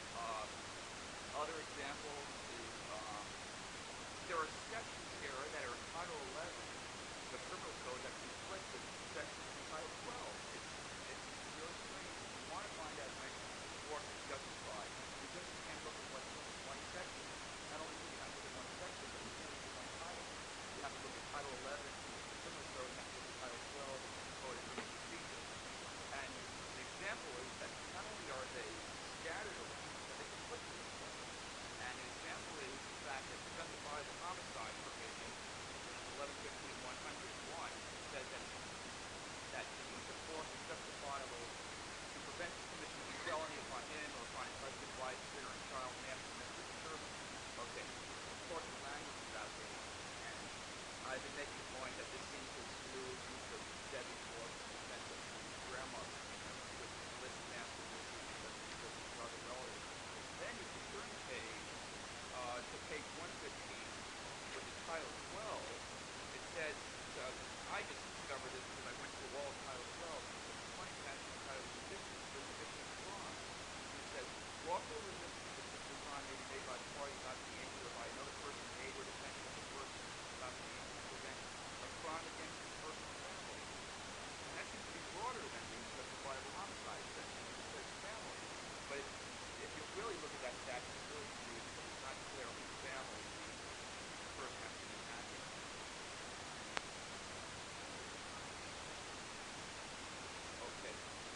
Other examples is there are sections here that are in Title 11, the criminal code, that conflict with sections in Title 12. It's really strange. If you want to find out when force is justified, you just can't look at what's in one section. Not only do you have to look at one section, but you can't look at one title. You have to look at Title 11, the criminal code, you have to look at Title 12, the Code of Criminal Procedure. And the example is that not only are they scattered around, but they conflict with each other. And an example is the fact that to justify the homicide provision, which is 11-15-101, says that the use of force is justifiable to prevent the commission of a felony upon him or upon his husband, wife, sitter, and child and after domestic disturbance. Okay, of course the language is outdated, and I've been making the point that this seems to exclude use of deadly force in defense of the grandmother, which lists family issues because of other relatives. Then if you turn the page to page 115, which is Title 12, it says, I just discovered this because I went through all of Title 12, it's a funny statute entitled Resistance to Crime. And it says, lawful resistance to crime may be made by the party not to be injured or by another person in aid or defense of the person not to be injured to prevent a crime against his personal family. And that seems to be broader than the justifiable homicide section, which says family. But if you really look at that statute, it's really confusing because it's not clear whose family the person has been attacking. Okay.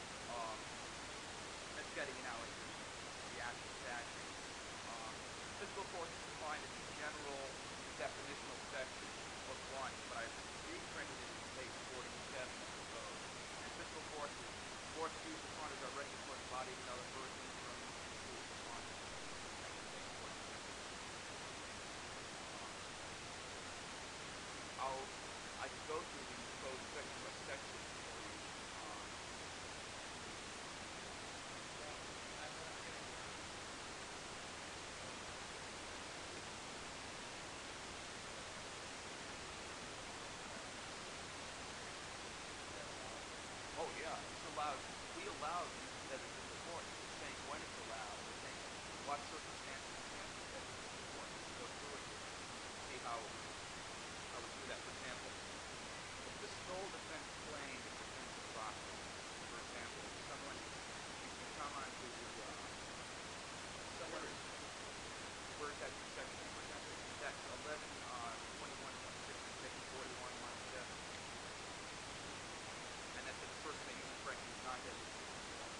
Let's get now into the actual statute. Physical force is defined as a general definitional section, book 1, but I've reprinted it in page 47 of the code. And physical force is force used upon or directed toward the body of another person from used upon it. That's the same force. I can go through these codes section by section for you. Oh yeah, it's allowed. We allow use of deadly physical force. We're saying when it's allowed. We're saying what circumstances you can't use deadly physical force. We go through it here. See how we do that. For example, if the sole defense claim is defensive property, for example, someone you come onto the someone where's that section? For example, that's 11, 21, 26, and section 41, line 7. And that's the person that uses correctly is not deadly physical force.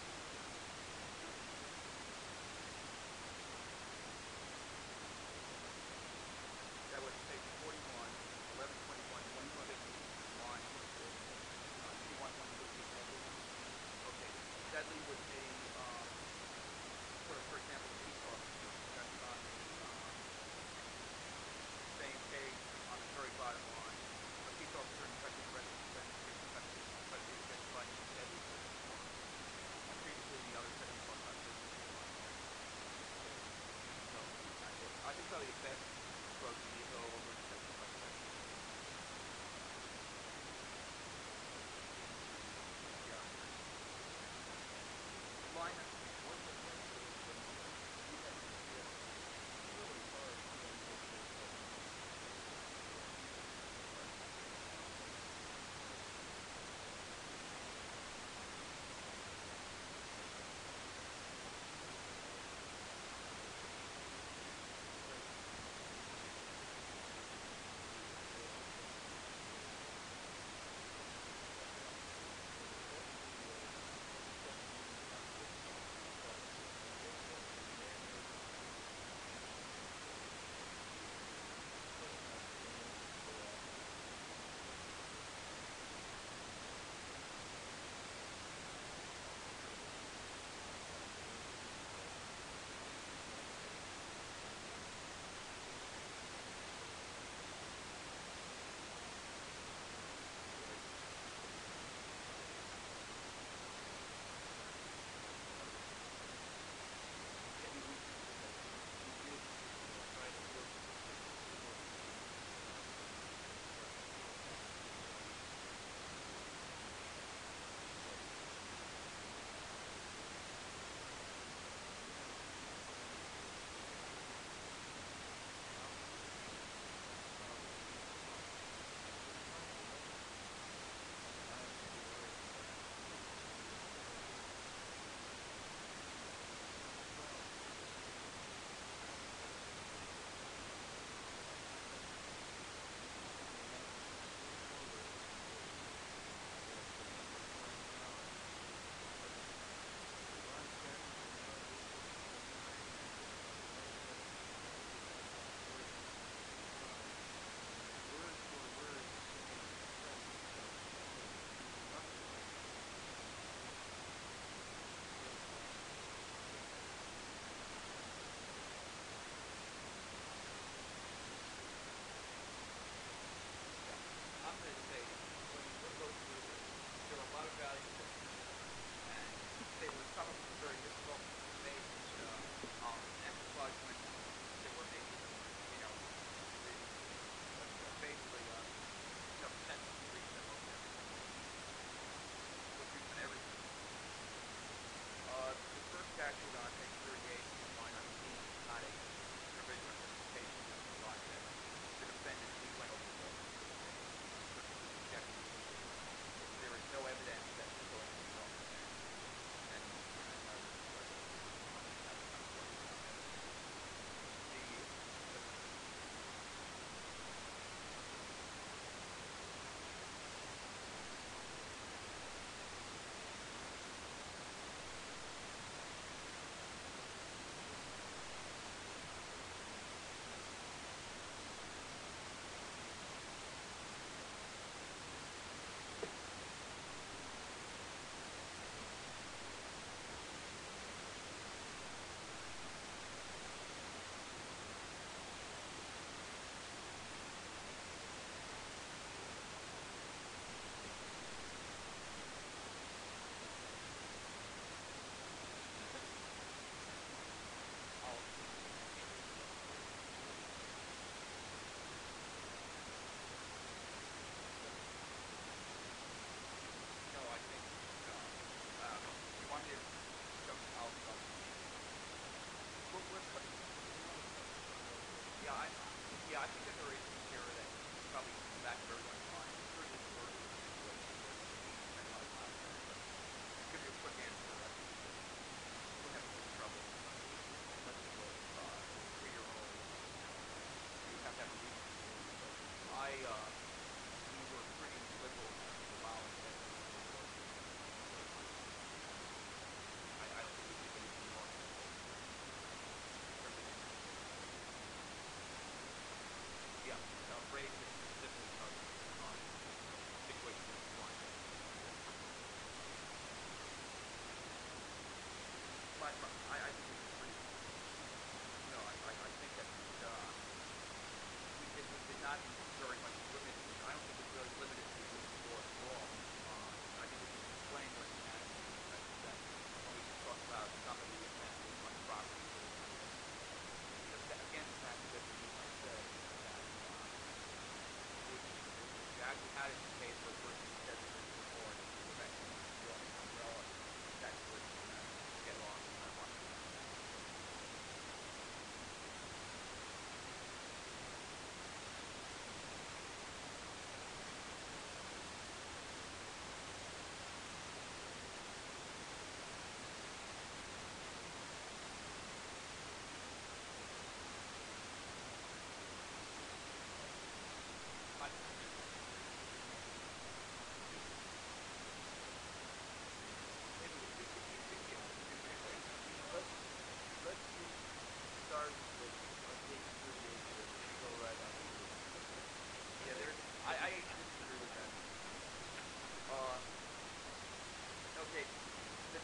That was page 41, 11, 21, 22, line 26, C1, 1, 2, deadly. Okay, deadly would be, for example, a police officer. That's on the same page on the very bottom line. A police officer infected the rest of the defense is infected by deadly physical force. And previously the other section talked about physical force. So I think probably the best approach would be to go over section by section. Yeah. Line one of the things is when we have to feel really hard to get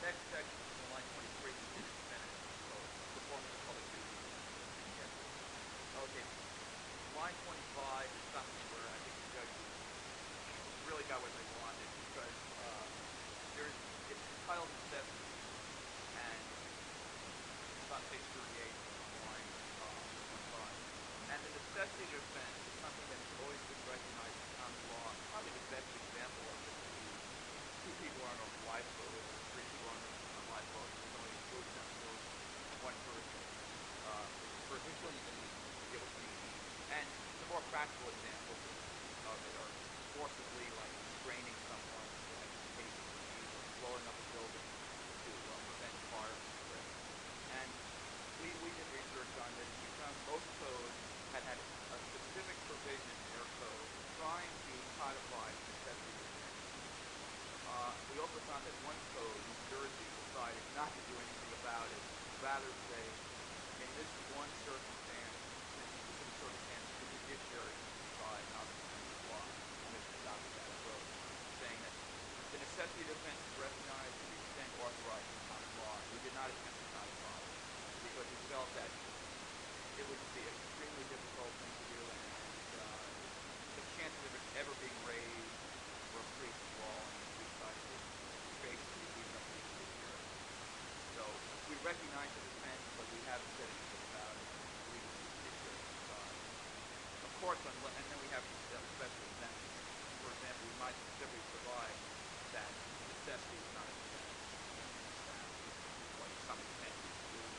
next section from the line 23 we didn't finish. So performance of public duties. Yes. Okay. Line 25 is something where I think the judges really got what they wanted because it's entitled necessity, and it's on page 38 on line 25. And the necessity defense is something that has always been recognized in common law. Probably the best example of this would be two people are on a lifeboat or three people on a lifeboat. There's only two of them, so one person. Which one are you going to use? Yeah, which one you need. And the more practical examples of it are forcibly, like restraining someone, like in case of disease, or blowing up a building to prevent fire from spreading. And we did research on this. We found most codes had a specific provision in their code trying to codify necessity defense. We also found that one code, New Jersey, decided not to do anything about it, rather say, in this one circumstance, in this specific circumstance, the judiciary can decide how to defend the law. And this adopted that approach, saying that the necessity defense is recognized to the extent authorized in common law. We did not attempt to codify it because we felt that it would be an extremely difficult thing to do, and the chances of it ever being raised were pretty small, and we decided to basically leave it up to the judiciary. So we recognize the defense, but we haven't said anything about it. We leave it to the judiciary to decide. Of course, and then we have special exemptions. For example, we might specifically provide that necessity is not a defense, or to some extent is excluded.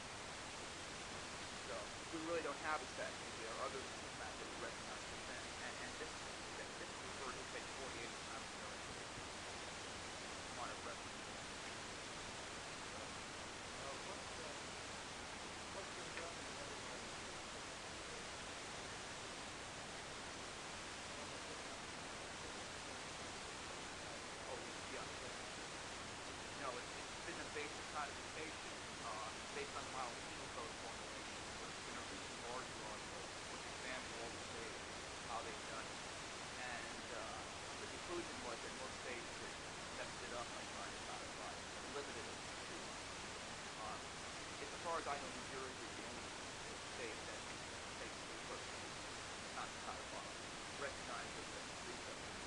So we really don't have a statute. There are other methods that recognize defense, and this is referred to page 48 of the commentary. I want to reference it. What's been done in the other Oh, yeah. No, it's been a basic codification based on the model penal code formulation, which introduced a larger article, which examined all the states, how they've done it. And the conclusion was that most states had messed it up by trying to codify it, and limited it too much. As far as I know, New Jersey is the only state that takes the approach not to codify, recognizes that the precept is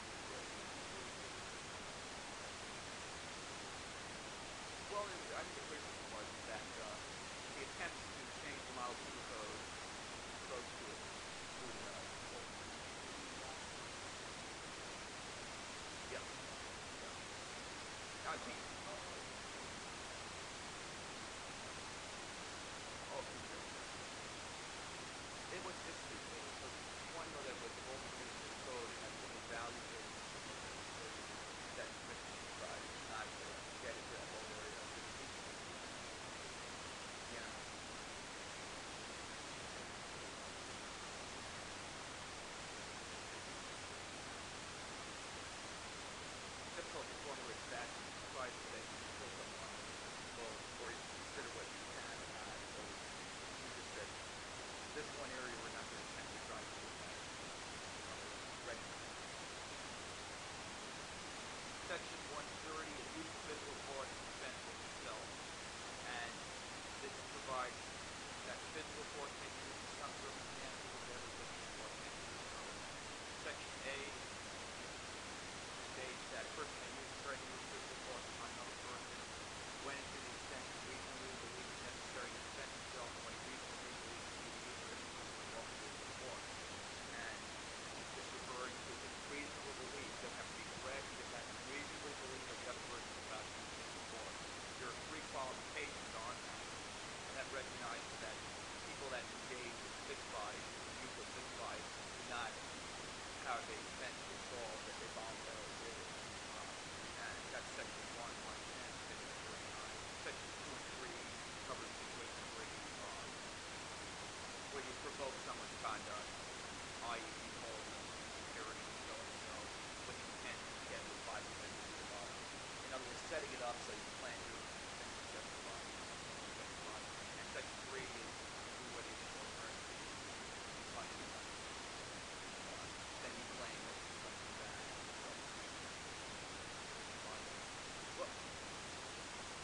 well, I think the criticism was that the attempts to change the model penal code approach to it included yeah. I mean, it was just a formula that was only used in the code and had so many values that Mr. tried not to get into that whole area of distribution. Yeah. Difficult to formulate statutes to try to say you kill someone or you consider what you can or not. So we just said this one area we're not going to attempt to try to do that. Section 130 is use of physical force in defense of itself, and this provides that physical force may be used in some circumstances if every physical force may be used. Section A states that a person may use threaten to use physical force upon another person when and to the extent he reasonably believes necessary to defend himself, when he reasonably believes to be the use of any lawful physical force. And this referring to his reasonable belief. It doesn't have to be correct, you just have to reasonably believe that the other person is about to use physical force. There are three qualifications on that, and that recognizes that people that engage in fist fights, the use of fist fights, do not have a defense to assault that they voluntarily did it. And that's section 1, line 10, page 49. Section 2 and 3 covers situations where you provoke someone's conduct, i.e. you call them security so with the intent to get with 5% of the body. In other words, setting it up so you plan to defend yourself with 5%. And section 3 is do what is in alternative punishment. Then you claim that it's something bad. Well,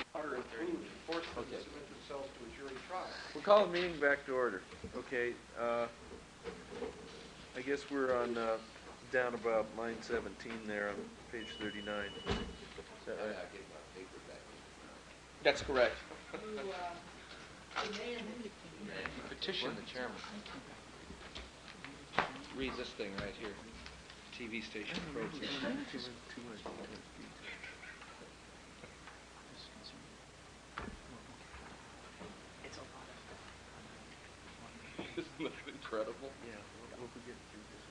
Are approved, force them to submit themselves to a jury trial. We'll call the meeting back to order. Okay, I guess we're on, down about line 17 there on page 39. Is that I right? gotta get my paper back. That's correct. Petition the chairman. Read this thing right here. TV station program. Isn't that incredible? Yeah, we'll be getting through this.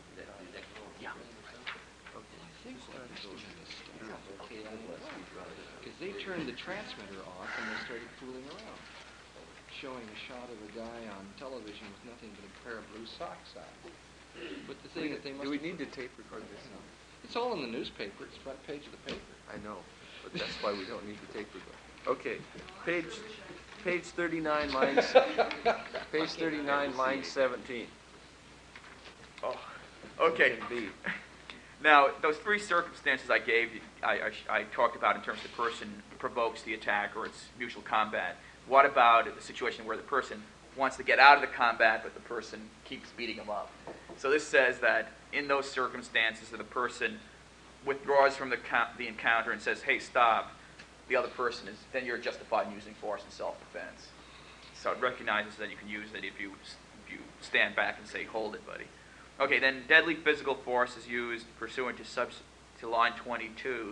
Because they turned the transmitter off and they started fooling around, showing a shot of a guy on television with nothing but a pair of blue socks on. But the thing that they must Do we have need put- to tape record this? It's all in the newspaper. It's front page of the paper. I know, but that's why we don't need to tape record. Okay, page 39, lines, page 39, line 17. Oh, okay. Can be. Now, those three circumstances I gave you, I talked about in terms of the person provokes the attack or it's mutual combat. What about the situation where the person wants to get out of the combat, but the person keeps beating him up? So this says that in those circumstances, if the person withdraws from the encounter and says, "Hey, stop," the other person is, then you're justified in using force in self-defense. So it recognizes that you can use it if you stand back and say, "Hold it, buddy." Okay, then deadly physical force is used pursuant to line 22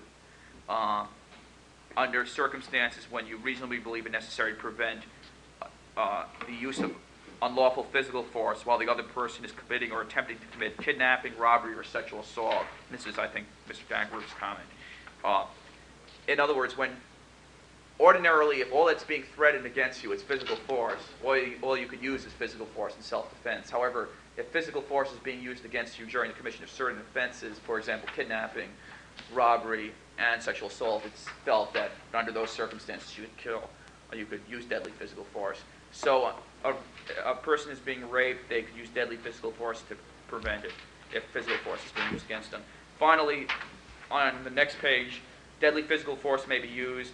under circumstances when you reasonably believe it necessary to prevent the use of unlawful physical force while the other person is committing or attempting to commit kidnapping, robbery, or sexual assault. This is, I think, Mr. Dankworth's comment. In other words, when ordinarily, if all that's being threatened against you is physical force, all you could use is physical force in self-defense. However, if physical force is being used against you during the commission of certain offenses, for example, kidnapping, robbery, and sexual assault, it's felt that under those circumstances you could kill, or you could use deadly physical force. So a person is being raped, they could use deadly physical force to prevent it if physical force is being used against them. Finally, on the next page, deadly physical force may be used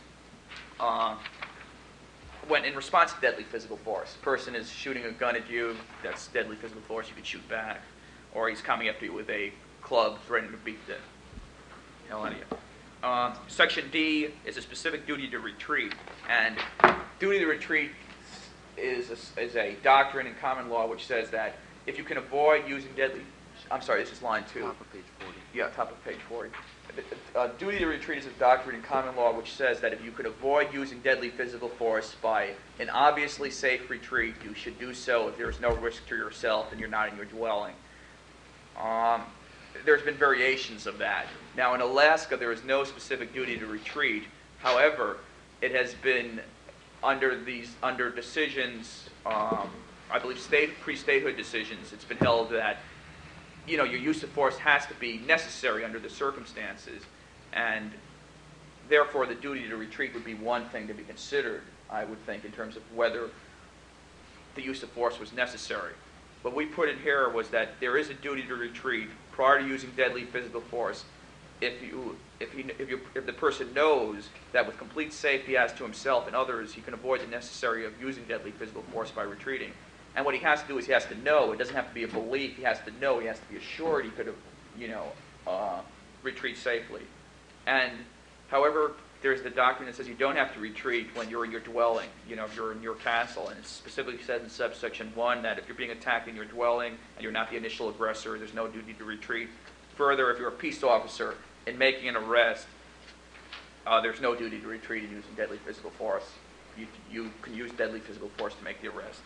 when in response to deadly physical force. A person is shooting a gun at you, that's deadly physical force, you can shoot back. Or he's coming up to you with a club threatening to beat the hell out of you. Section D is a specific duty to retreat. And duty to retreat is a doctrine in common law which says that if you can avoid using deadly... I'm sorry, this is line 2. Top of page 40. Yeah, top of page 40. Duty to retreat is a doctrine in common law which says that if you could avoid using deadly physical force by an obviously safe retreat, you should do so if there is no risk to yourself and you're not in your dwelling. There's been variations of that. Now, in Alaska, there is no specific duty to retreat. However, it has been under decisions, I believe pre-statehood decisions, it's been held that your use of force has to be necessary under the circumstances, and therefore the duty to retreat would be one thing to be considered, I would think, in terms of whether the use of force was necessary. What we put in here was that there is a duty to retreat prior to using deadly physical force if the person knows that with complete safety as to himself and others, he can avoid the necessary of using deadly physical force by retreating. And what he has to do is he has to know. It doesn't have to be a belief. He has to know. He has to be assured he could, retreat safely. And, however, there's the doctrine that says you don't have to retreat when you're in your dwelling. If you're in your castle, and it specifically says in subsection 1 that if you're being attacked in your dwelling and you're not the initial aggressor, there's no duty to retreat. Further, if you're a peace officer in making an arrest, there's no duty to retreat in using deadly physical force. You can use deadly physical force to make the arrest.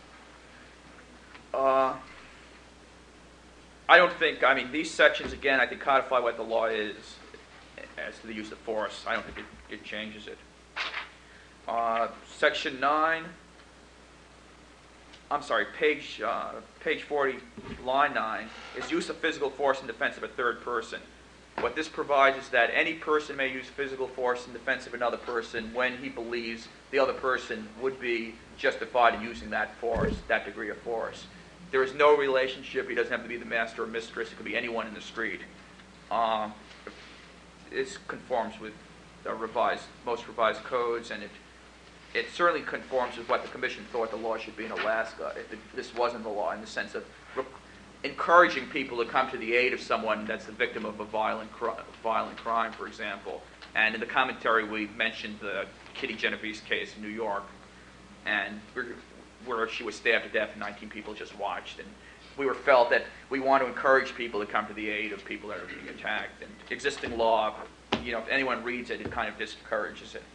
These sections, again, I think codify what the law is as to the use of force. I don't think it changes it. Section 9, page 40, line 9, is use of physical force in defense of a third person. What this provides is that any person may use physical force in defense of another person when he believes the other person would be justified in using that force, that degree of force. There is no relationship. He doesn't have to be the master or mistress. It could be anyone in the street. This conforms with the most revised codes, and it certainly conforms with what the commission thought the law should be in Alaska, if this wasn't the law, in the sense of encouraging people to come to the aid of someone that's the victim of a violent crime, for example. And in the commentary, we mentioned the Kitty Genovese case in New York, and where she was stabbed to death and 19 people just watched. And we felt that we want to encourage people to come to the aid of people that are being attacked. And existing law, if anyone reads it, it kind of discourages it.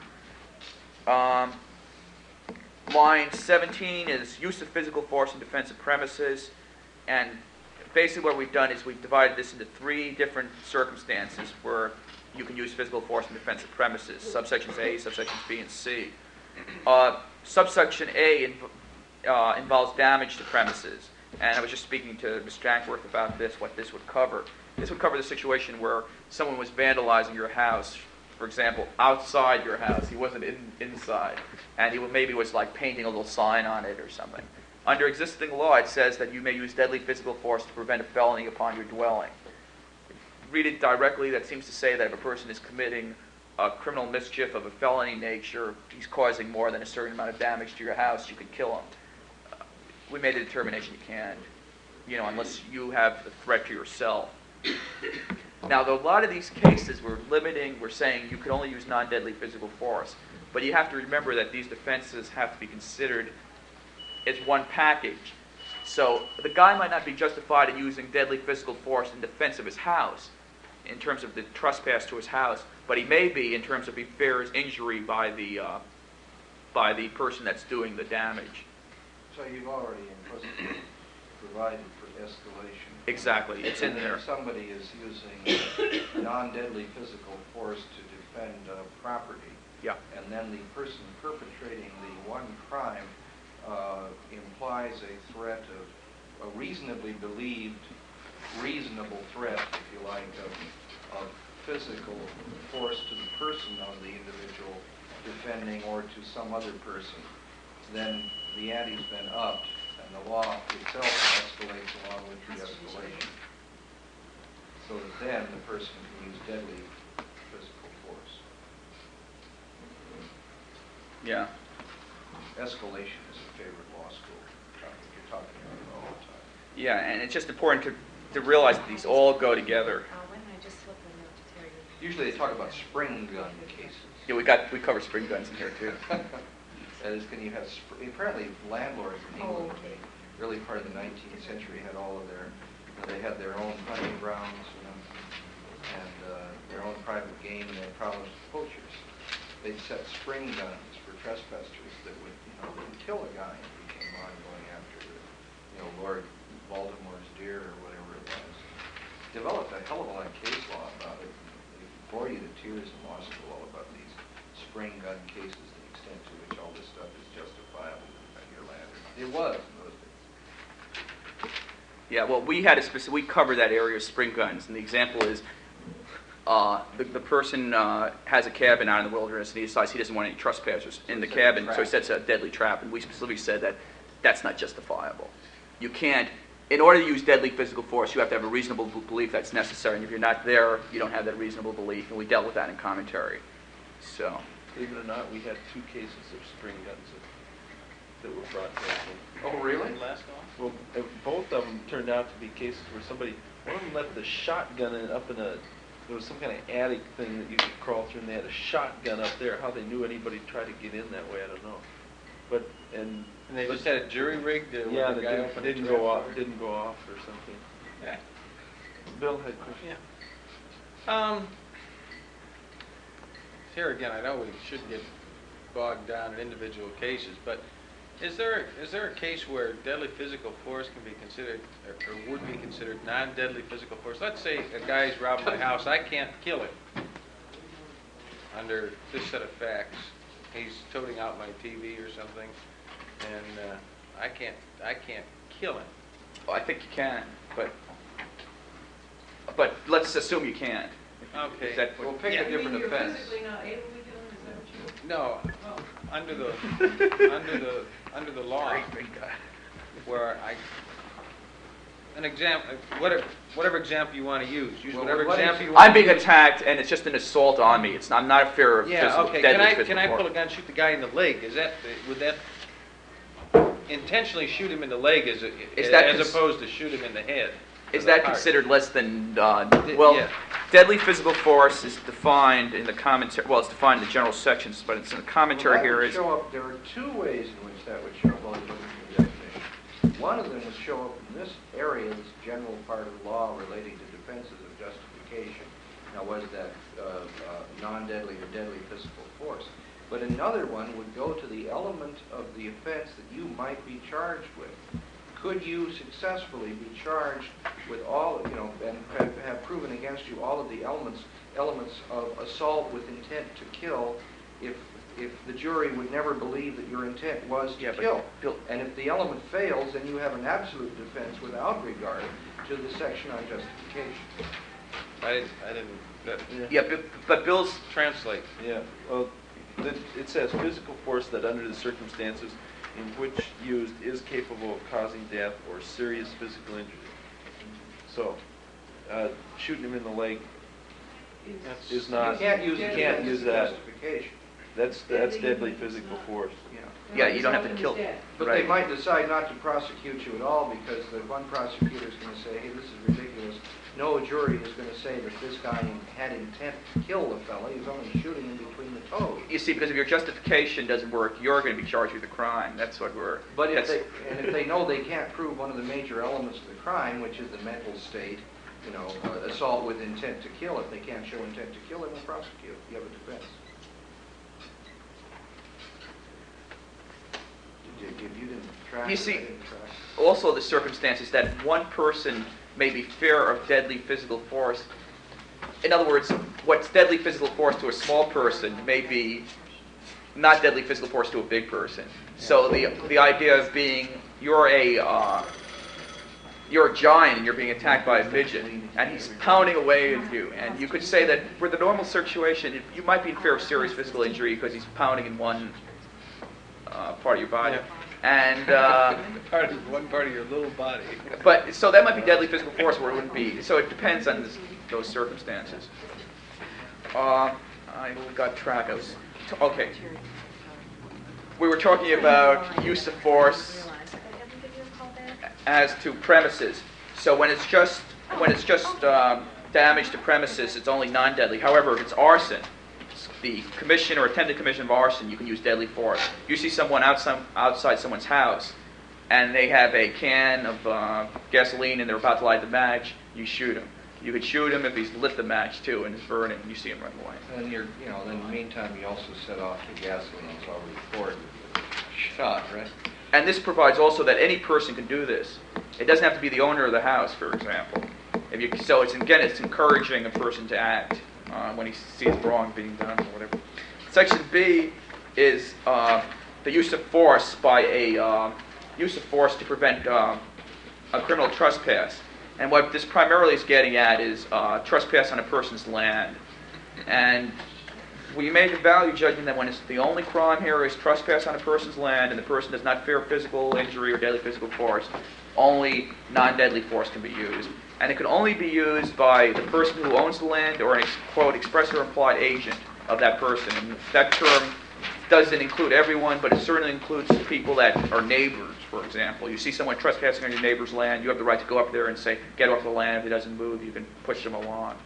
Line 17 is use of physical force in defense of premises. And basically what we've done is we've divided this into 3 different circumstances where you can use physical force in defense of premises. Subsections A, subsections B, and C. Subsection A involves damage to premises. And I was just speaking to Ms. Jankworth about this, what this would cover. This would cover the situation where someone was vandalizing your house, for example, outside your house. He wasn't inside. And he maybe was like painting a little sign on it or something. Under existing law, it says that you may use deadly physical force to prevent a felony upon your dwelling. Read it directly, that seems to say that if a person is committing a criminal mischief of a felony nature, he's causing more than a certain amount of damage to your house, you can kill him. We made the determination you can't, unless you have a threat to yourself. Now, a lot of these cases we're saying you can only use non-deadly physical force. But you have to remember that these defenses have to be considered as one package. So the guy might not be justified in using deadly physical force in defense of his house, in terms of the trespass to his house, but he may be in terms of he fears injury by the person that's doing the damage. So you've already implicitly provided for escalation. Exactly, it's in there. If somebody is using non-deadly physical force to defend property, Yeah. and then the person perpetrating the one crime implies a threat of a reasonably believed, reasonable threat, if you like, of physical force to the person of the individual defending or to some other person, then the ante's been upped, and the law itself escalates along with the escalation. So that then the person can use deadly physical force. Yeah. Escalation is a favorite law school topic. You're talking about it all the time. Yeah, and it's just important to realize that these all go together. When I just slip a note to Terry. Usually they talk about spring gun cases. Yeah, we cover spring guns in here too. That is, can you have apparently landlords in England, Oh, okay. early part of the 19th century, had all of their, they had their own hunting grounds, and their own private game, and they had problems with poachers. They'd set spring guns for trespassers that would, would kill a guy if he came on going after, Lord Baltimore's deer or whatever it was. Developed a hell of a lot of case law about it. They bore you to tears in law school all about these spring gun cases, the extent to which all this stuff is justifiable to defend your land. It was in those days. Yeah, well, we cover that area of spring guns, and the example is the person has a cabin out in the wilderness, and he decides he doesn't want any trespassers in the cabin, so he sets a deadly trap, and we specifically said that that's not justifiable. You can't, in order to use deadly physical force, you have to have a reasonable belief that's necessary, and if you're not there, you don't have that reasonable belief, and we dealt with that in commentary. So, Believe it or not, we had 2 cases of spring guns that were brought to us. Oh, really? Well, both of them turned out to be cases where one of them left the shotgun there was some kind of attic thing that you could crawl through, and they had a shotgun up there. How they knew anybody tried to get in that way, I don't know. And they just had a jury rigged to yeah, the guy opened didn't go off or something. Yeah. Bill had a question. Yeah. Here again, I know we shouldn't get bogged down in individual cases, but is there a case where deadly physical force can be considered, or would be considered non-deadly physical force? Let's say a guy's robbing my house, I can't kill him under this set of facts. He's toting out my TV or something, and I can't kill him. well, I think you can, but let's assume you can't. Okay. Is that We'll what, pick a different You're offense. physically not able to do it, is that what you? No, under the law, where an example, whatever example you want to use. Use Well, whatever what example is- you want I'm to being use. attacked, and it's just an assault on me. I'm not a fear of Yeah, physical, okay. deadly Can physical I force. pull a gun and shoot the guy in the leg? Would that intentionally shoot him in the leg as opposed to shoot him in the head? Is or the that heart? considered less than, Yeah. deadly physical force is defined in the commentary, well, it's defined in the general sections, but it's in the commentary Well, that here would is, show up, there are two ways in which that would show up while you're looking at the definition. One of them would show up in this area, this general part of the law relating to defenses of justification. Now, was that non-deadly or deadly physical force? But another one would go to the element of the offense that you might be charged with. Could you successfully be charged with all, and have proven against you all of the elements of assault with intent to kill if the jury would never believe that your intent was to Yeah, but kill? Bill- And if the element fails, then you have an absolute defense without regard to the section on justification. I didn't yeah, but Bill's, translate. Yeah, well, it says physical force that under the circumstances in which used is capable of causing death or serious physical injury. So, shooting him in the leg is not, You can't use you it can't as use that. justification. That's deadly physical force. yeah, you don't have to kill. But Right. they might decide not to prosecute you at all because the one prosecutor is going to say, hey, this is ridiculous. No jury is going to say that this guy had intent to kill the fellow. He was only shooting him between the toes. You see, because if your justification doesn't work, you're going to be charged with a crime. That's what we're. But if that's- they know they can't prove one of the major elements of the crime, which is the mental state, assault with intent to kill, if they can't show intent to kill, they won't prosecute. You have a defense. You didn't track. You it, see- I didn't track. also the circumstances that one person may be fear of deadly physical force. In other words, what's deadly physical force to a small person may be not deadly physical force to a big person. So the idea of being you're a giant and you're being attacked by a midget and he's pounding away at you, and you could say that for the normal situation you might be in fear of serious physical injury because he's pounding in one part of your body. And One part of your little body. but so that might be deadly physical force, where it wouldn't be. So it depends on those circumstances. I got track. Okay. We were talking about use of force as to premises. So when it's just damage to premises, it's only non-deadly. However, if it's arson, the commission or attempted commission of arson, you can use deadly force. You see someone outside someone's house, and they have a can of gasoline, and they're about to light the match. You shoot him. You could shoot him if he's lit the match too, and it's burning. You see him run away. And then in the meantime, you also set off the gasoline that's already poured with the shot, right? And this provides also that any person can do this. It doesn't have to be the owner of the house, for example. So it's encouraging a person to act when he sees wrong being done or whatever. Section B is the use of force by use of force to prevent a criminal trespass. And what this primarily is getting at is trespass on a person's land. And we make a value judgment that when it's the only crime here is trespass on a person's land and the person does not fear physical injury or deadly physical force, only non-deadly force can be used. And it can only be used by the person who owns the land or an, quote, express or implied agent of that person. And that term doesn't include everyone, but it certainly includes people that are neighbors, for example. You see someone trespassing on your neighbor's land, you have the right to go up there and say, get off the land. If he doesn't move, you can push him along.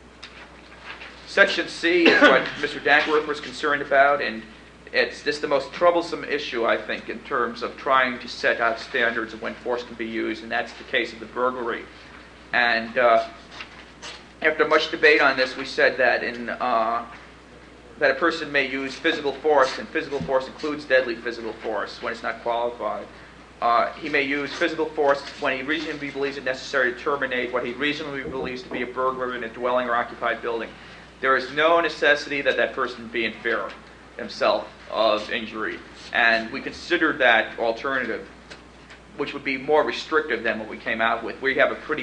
Section C is what Mr. Dankworth was concerned about, and it's just the most troublesome issue, I think, in terms of trying to set out standards of when force can be used, and that's the case of the burglary. And after much debate on this, we said that that a person may use physical force, and physical force includes deadly physical force when it's not qualified. He may use physical force when he reasonably believes it necessary to terminate what he reasonably believes to be a burglar in a dwelling or occupied building. There is no necessity that that person be in fear himself of injury. And we considered that alternative, which would be more restrictive than what we came out with. We have a pretty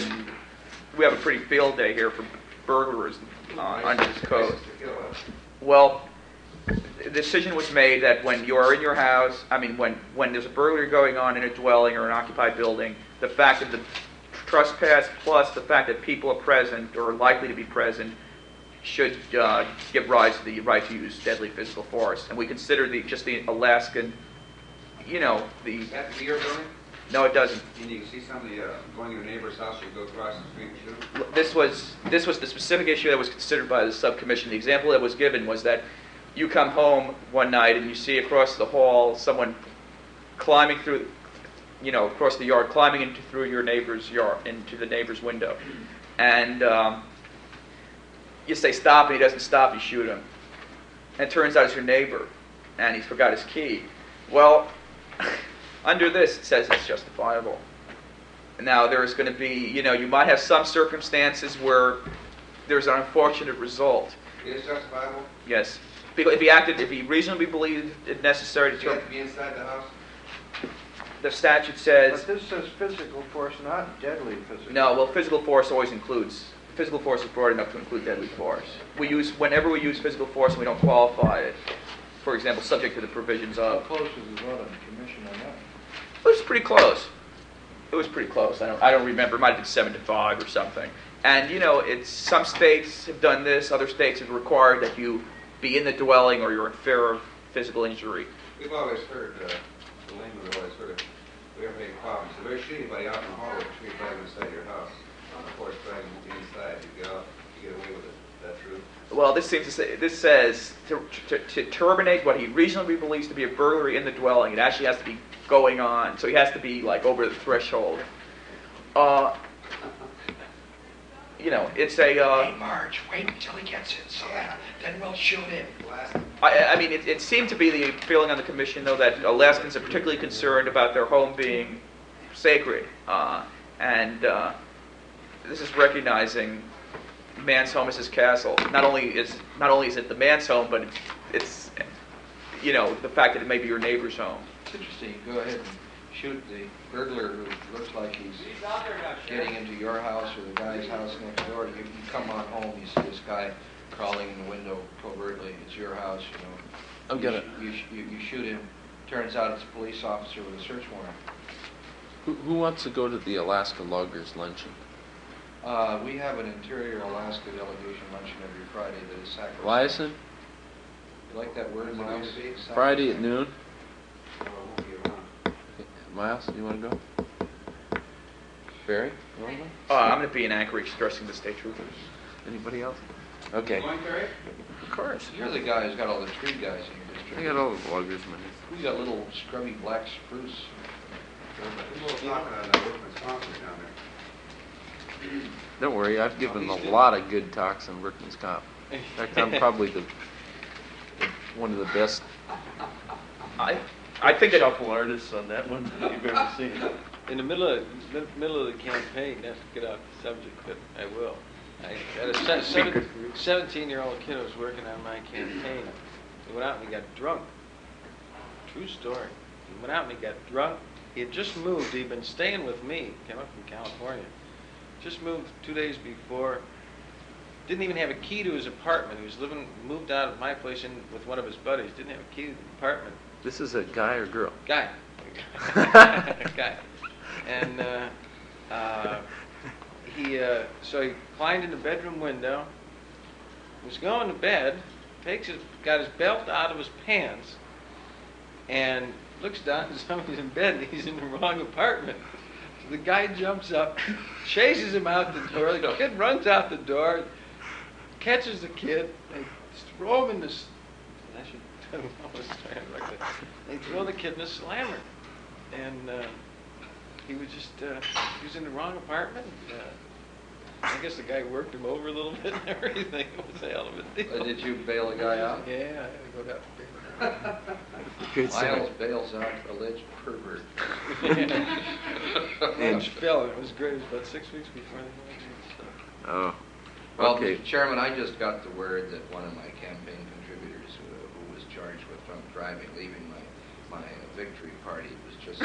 field day here for burglars under this code. Well, the decision was made that when you are in your house, when there's a burglary going on in a dwelling or an occupied building, the fact of trespass plus the fact that people are present or are likely to be present should give rise to the right to use deadly physical force. And we consider just the Alaskan, the... Does that have to be your building? No, it doesn't. You see somebody going to your neighbor's house, you go across the street and shoot them? This was the specific issue that was considered by the subcommission. The example that was given was that you come home one night and you see across the hall someone climbing through, across the yard, climbing through your neighbor's yard, into the neighbor's window. And you say stop, and he doesn't stop, you shoot him. And it turns out it's your neighbor, and he's forgot his key. Well, under this, it says it's justifiable. Now, there's going to be, you might have some circumstances where there's an unfortunate result. It is justifiable? Yes. Because if he reasonably believed it necessary Does he have to be inside the house? the statute says... But this says physical force, not deadly physical. No, well, physical force always includes... Physical force is broad enough to include deadly force. Whenever we use physical force and we don't qualify it, for example, subject to the provisions How of... close was the vote on the commission on that? It was pretty close. It was pretty close. I don't remember. It might have been 7-5 or something. And, it's some states have done this. Other states have required that you be in the dwelling or you're in fear of physical injury. We've always heard, the layman have always heard, if we ever have any problems, if they're shooting anybody out in the hallway, shoot drag them inside your house. Of course, drag them inside, you get out, you get away with it. Is that true? Well, this says to terminate what he reasonably believes to be a burglary in the dwelling, it actually has to be going on. So he has to be like over the threshold. It's a... Hey, Marge, wait until he gets inside. Then we'll shoot him. It seemed to be the feeling on the commission, though, that Alaskans are particularly concerned about their home being sacred. And this is recognizing man's home is his castle. Not only is it the man's home, but it's the fact that it may be your neighbor's home. It's interesting. You go ahead and shoot the burglar who looks like he's getting into your house or the guy's house next door. You come on home, you see this guy crawling in the window covertly. It's your house, I'm gonna. You shoot him. Turns out it's a police officer with a search warrant. Who wants to go to the Alaska Loggers Luncheon? We have an Interior Alaska delegation luncheon every Friday that is sacrosanct. Liaison? You like that word, Miles? Friday at noon? Or it won't be around. Okay. Miles, do you want to go? Barry, you want to go? I'm going to be in Anchorage stressing the state troopers. Anybody else? Okay. You going, Terry? Of course. You're the guy who's got all the tree guys in your district. I got all the loggers money. We got little scrubby black spruce. There's a little talking on Workman's Comp down there. Don't worry, I've given a lot of good talks on workman's comp. In fact, I'm probably one of the best. I think that Couple artists on that one that you've ever seen. In the middle of the campaign, not to get off the subject, but I will. I had a 17-year-old kid who was working on my campaign. He went out and he got drunk. True story. He went out and he got drunk. He had just moved. He'd been staying with me. Came up from California. Just moved 2 days before. Didn't even have a key to his apartment. He was moved out of my place in with one of his buddies. Didn't have a key to the apartment. This is a guy or girl? Guy. Guy. And so he climbed in the bedroom window, was going to bed, got his belt out of his pants, and looks down and somebody's in bed and he's in the wrong apartment. So the guy jumps up, chases him out the door. The kid runs out the door, catches the kid, they throw him in the... They throw the kid in the slammer. And he was in the wrong apartment. I guess the guy worked him over a little bit and everything. It was a hell of a deal. Did you bail the guy out? Yeah, I had to go down and bail him out. Good Miles bails out alleged pervert. And Phil, it was great. It was about 6 weeks before the election. So. Oh. Well, Okay. Mr. Chairman, I just got the word that one of my campaign contributors who was charged with drunk driving, leaving my victory party, was just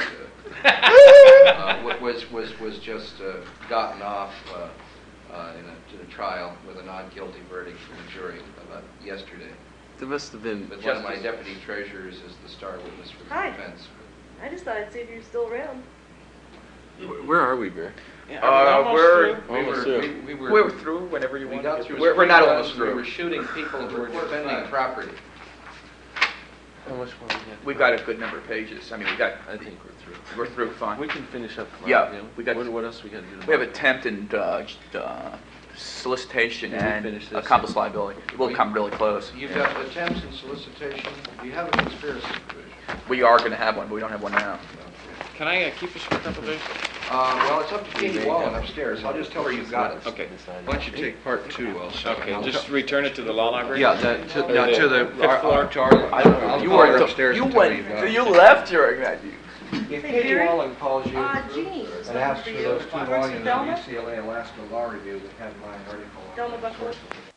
was just gotten off in a trial with a not guilty verdict from the jury about yesterday. There must have been. But one of my deputy treasurers is the star witness for the Hi. defense. I just thought I'd see if you're still around. Where are we, Bear? Yeah, are we almost we're- through? Almost through. We're through whenever you We want. got to through. get through. We're not Spring almost Garden, through. We were shooting people who were defending property. How much more we got? We've got a good number of pages. I mean, we got. I think we're through. We're through fine. We can finish up tomorrow. Yeah, Jim. we got- What else we got to do tomorrow? We have attempt and solicitation Did we and finish this? accomplice liability. We'll come really close. You've got attempts and solicitation. Do you have a conspiracy provision? We are going to have one, but we don't have one now. Can I keep this for a couple days? Well, it's up to Katie Wallen upstairs. I'll just tell her you've got it. Okay. Why don't you take part two also? Okay, just return it to the law library? Yeah, to the fifth floor. to our, I'll You call her were upstairs you and tell her went. you've got it. You left during that. If Katie Wallen calls you Jean. and asks for those two volumes of Delma? UCLA Alaska Law Review that had my article on Delma it, Buckle? source of it.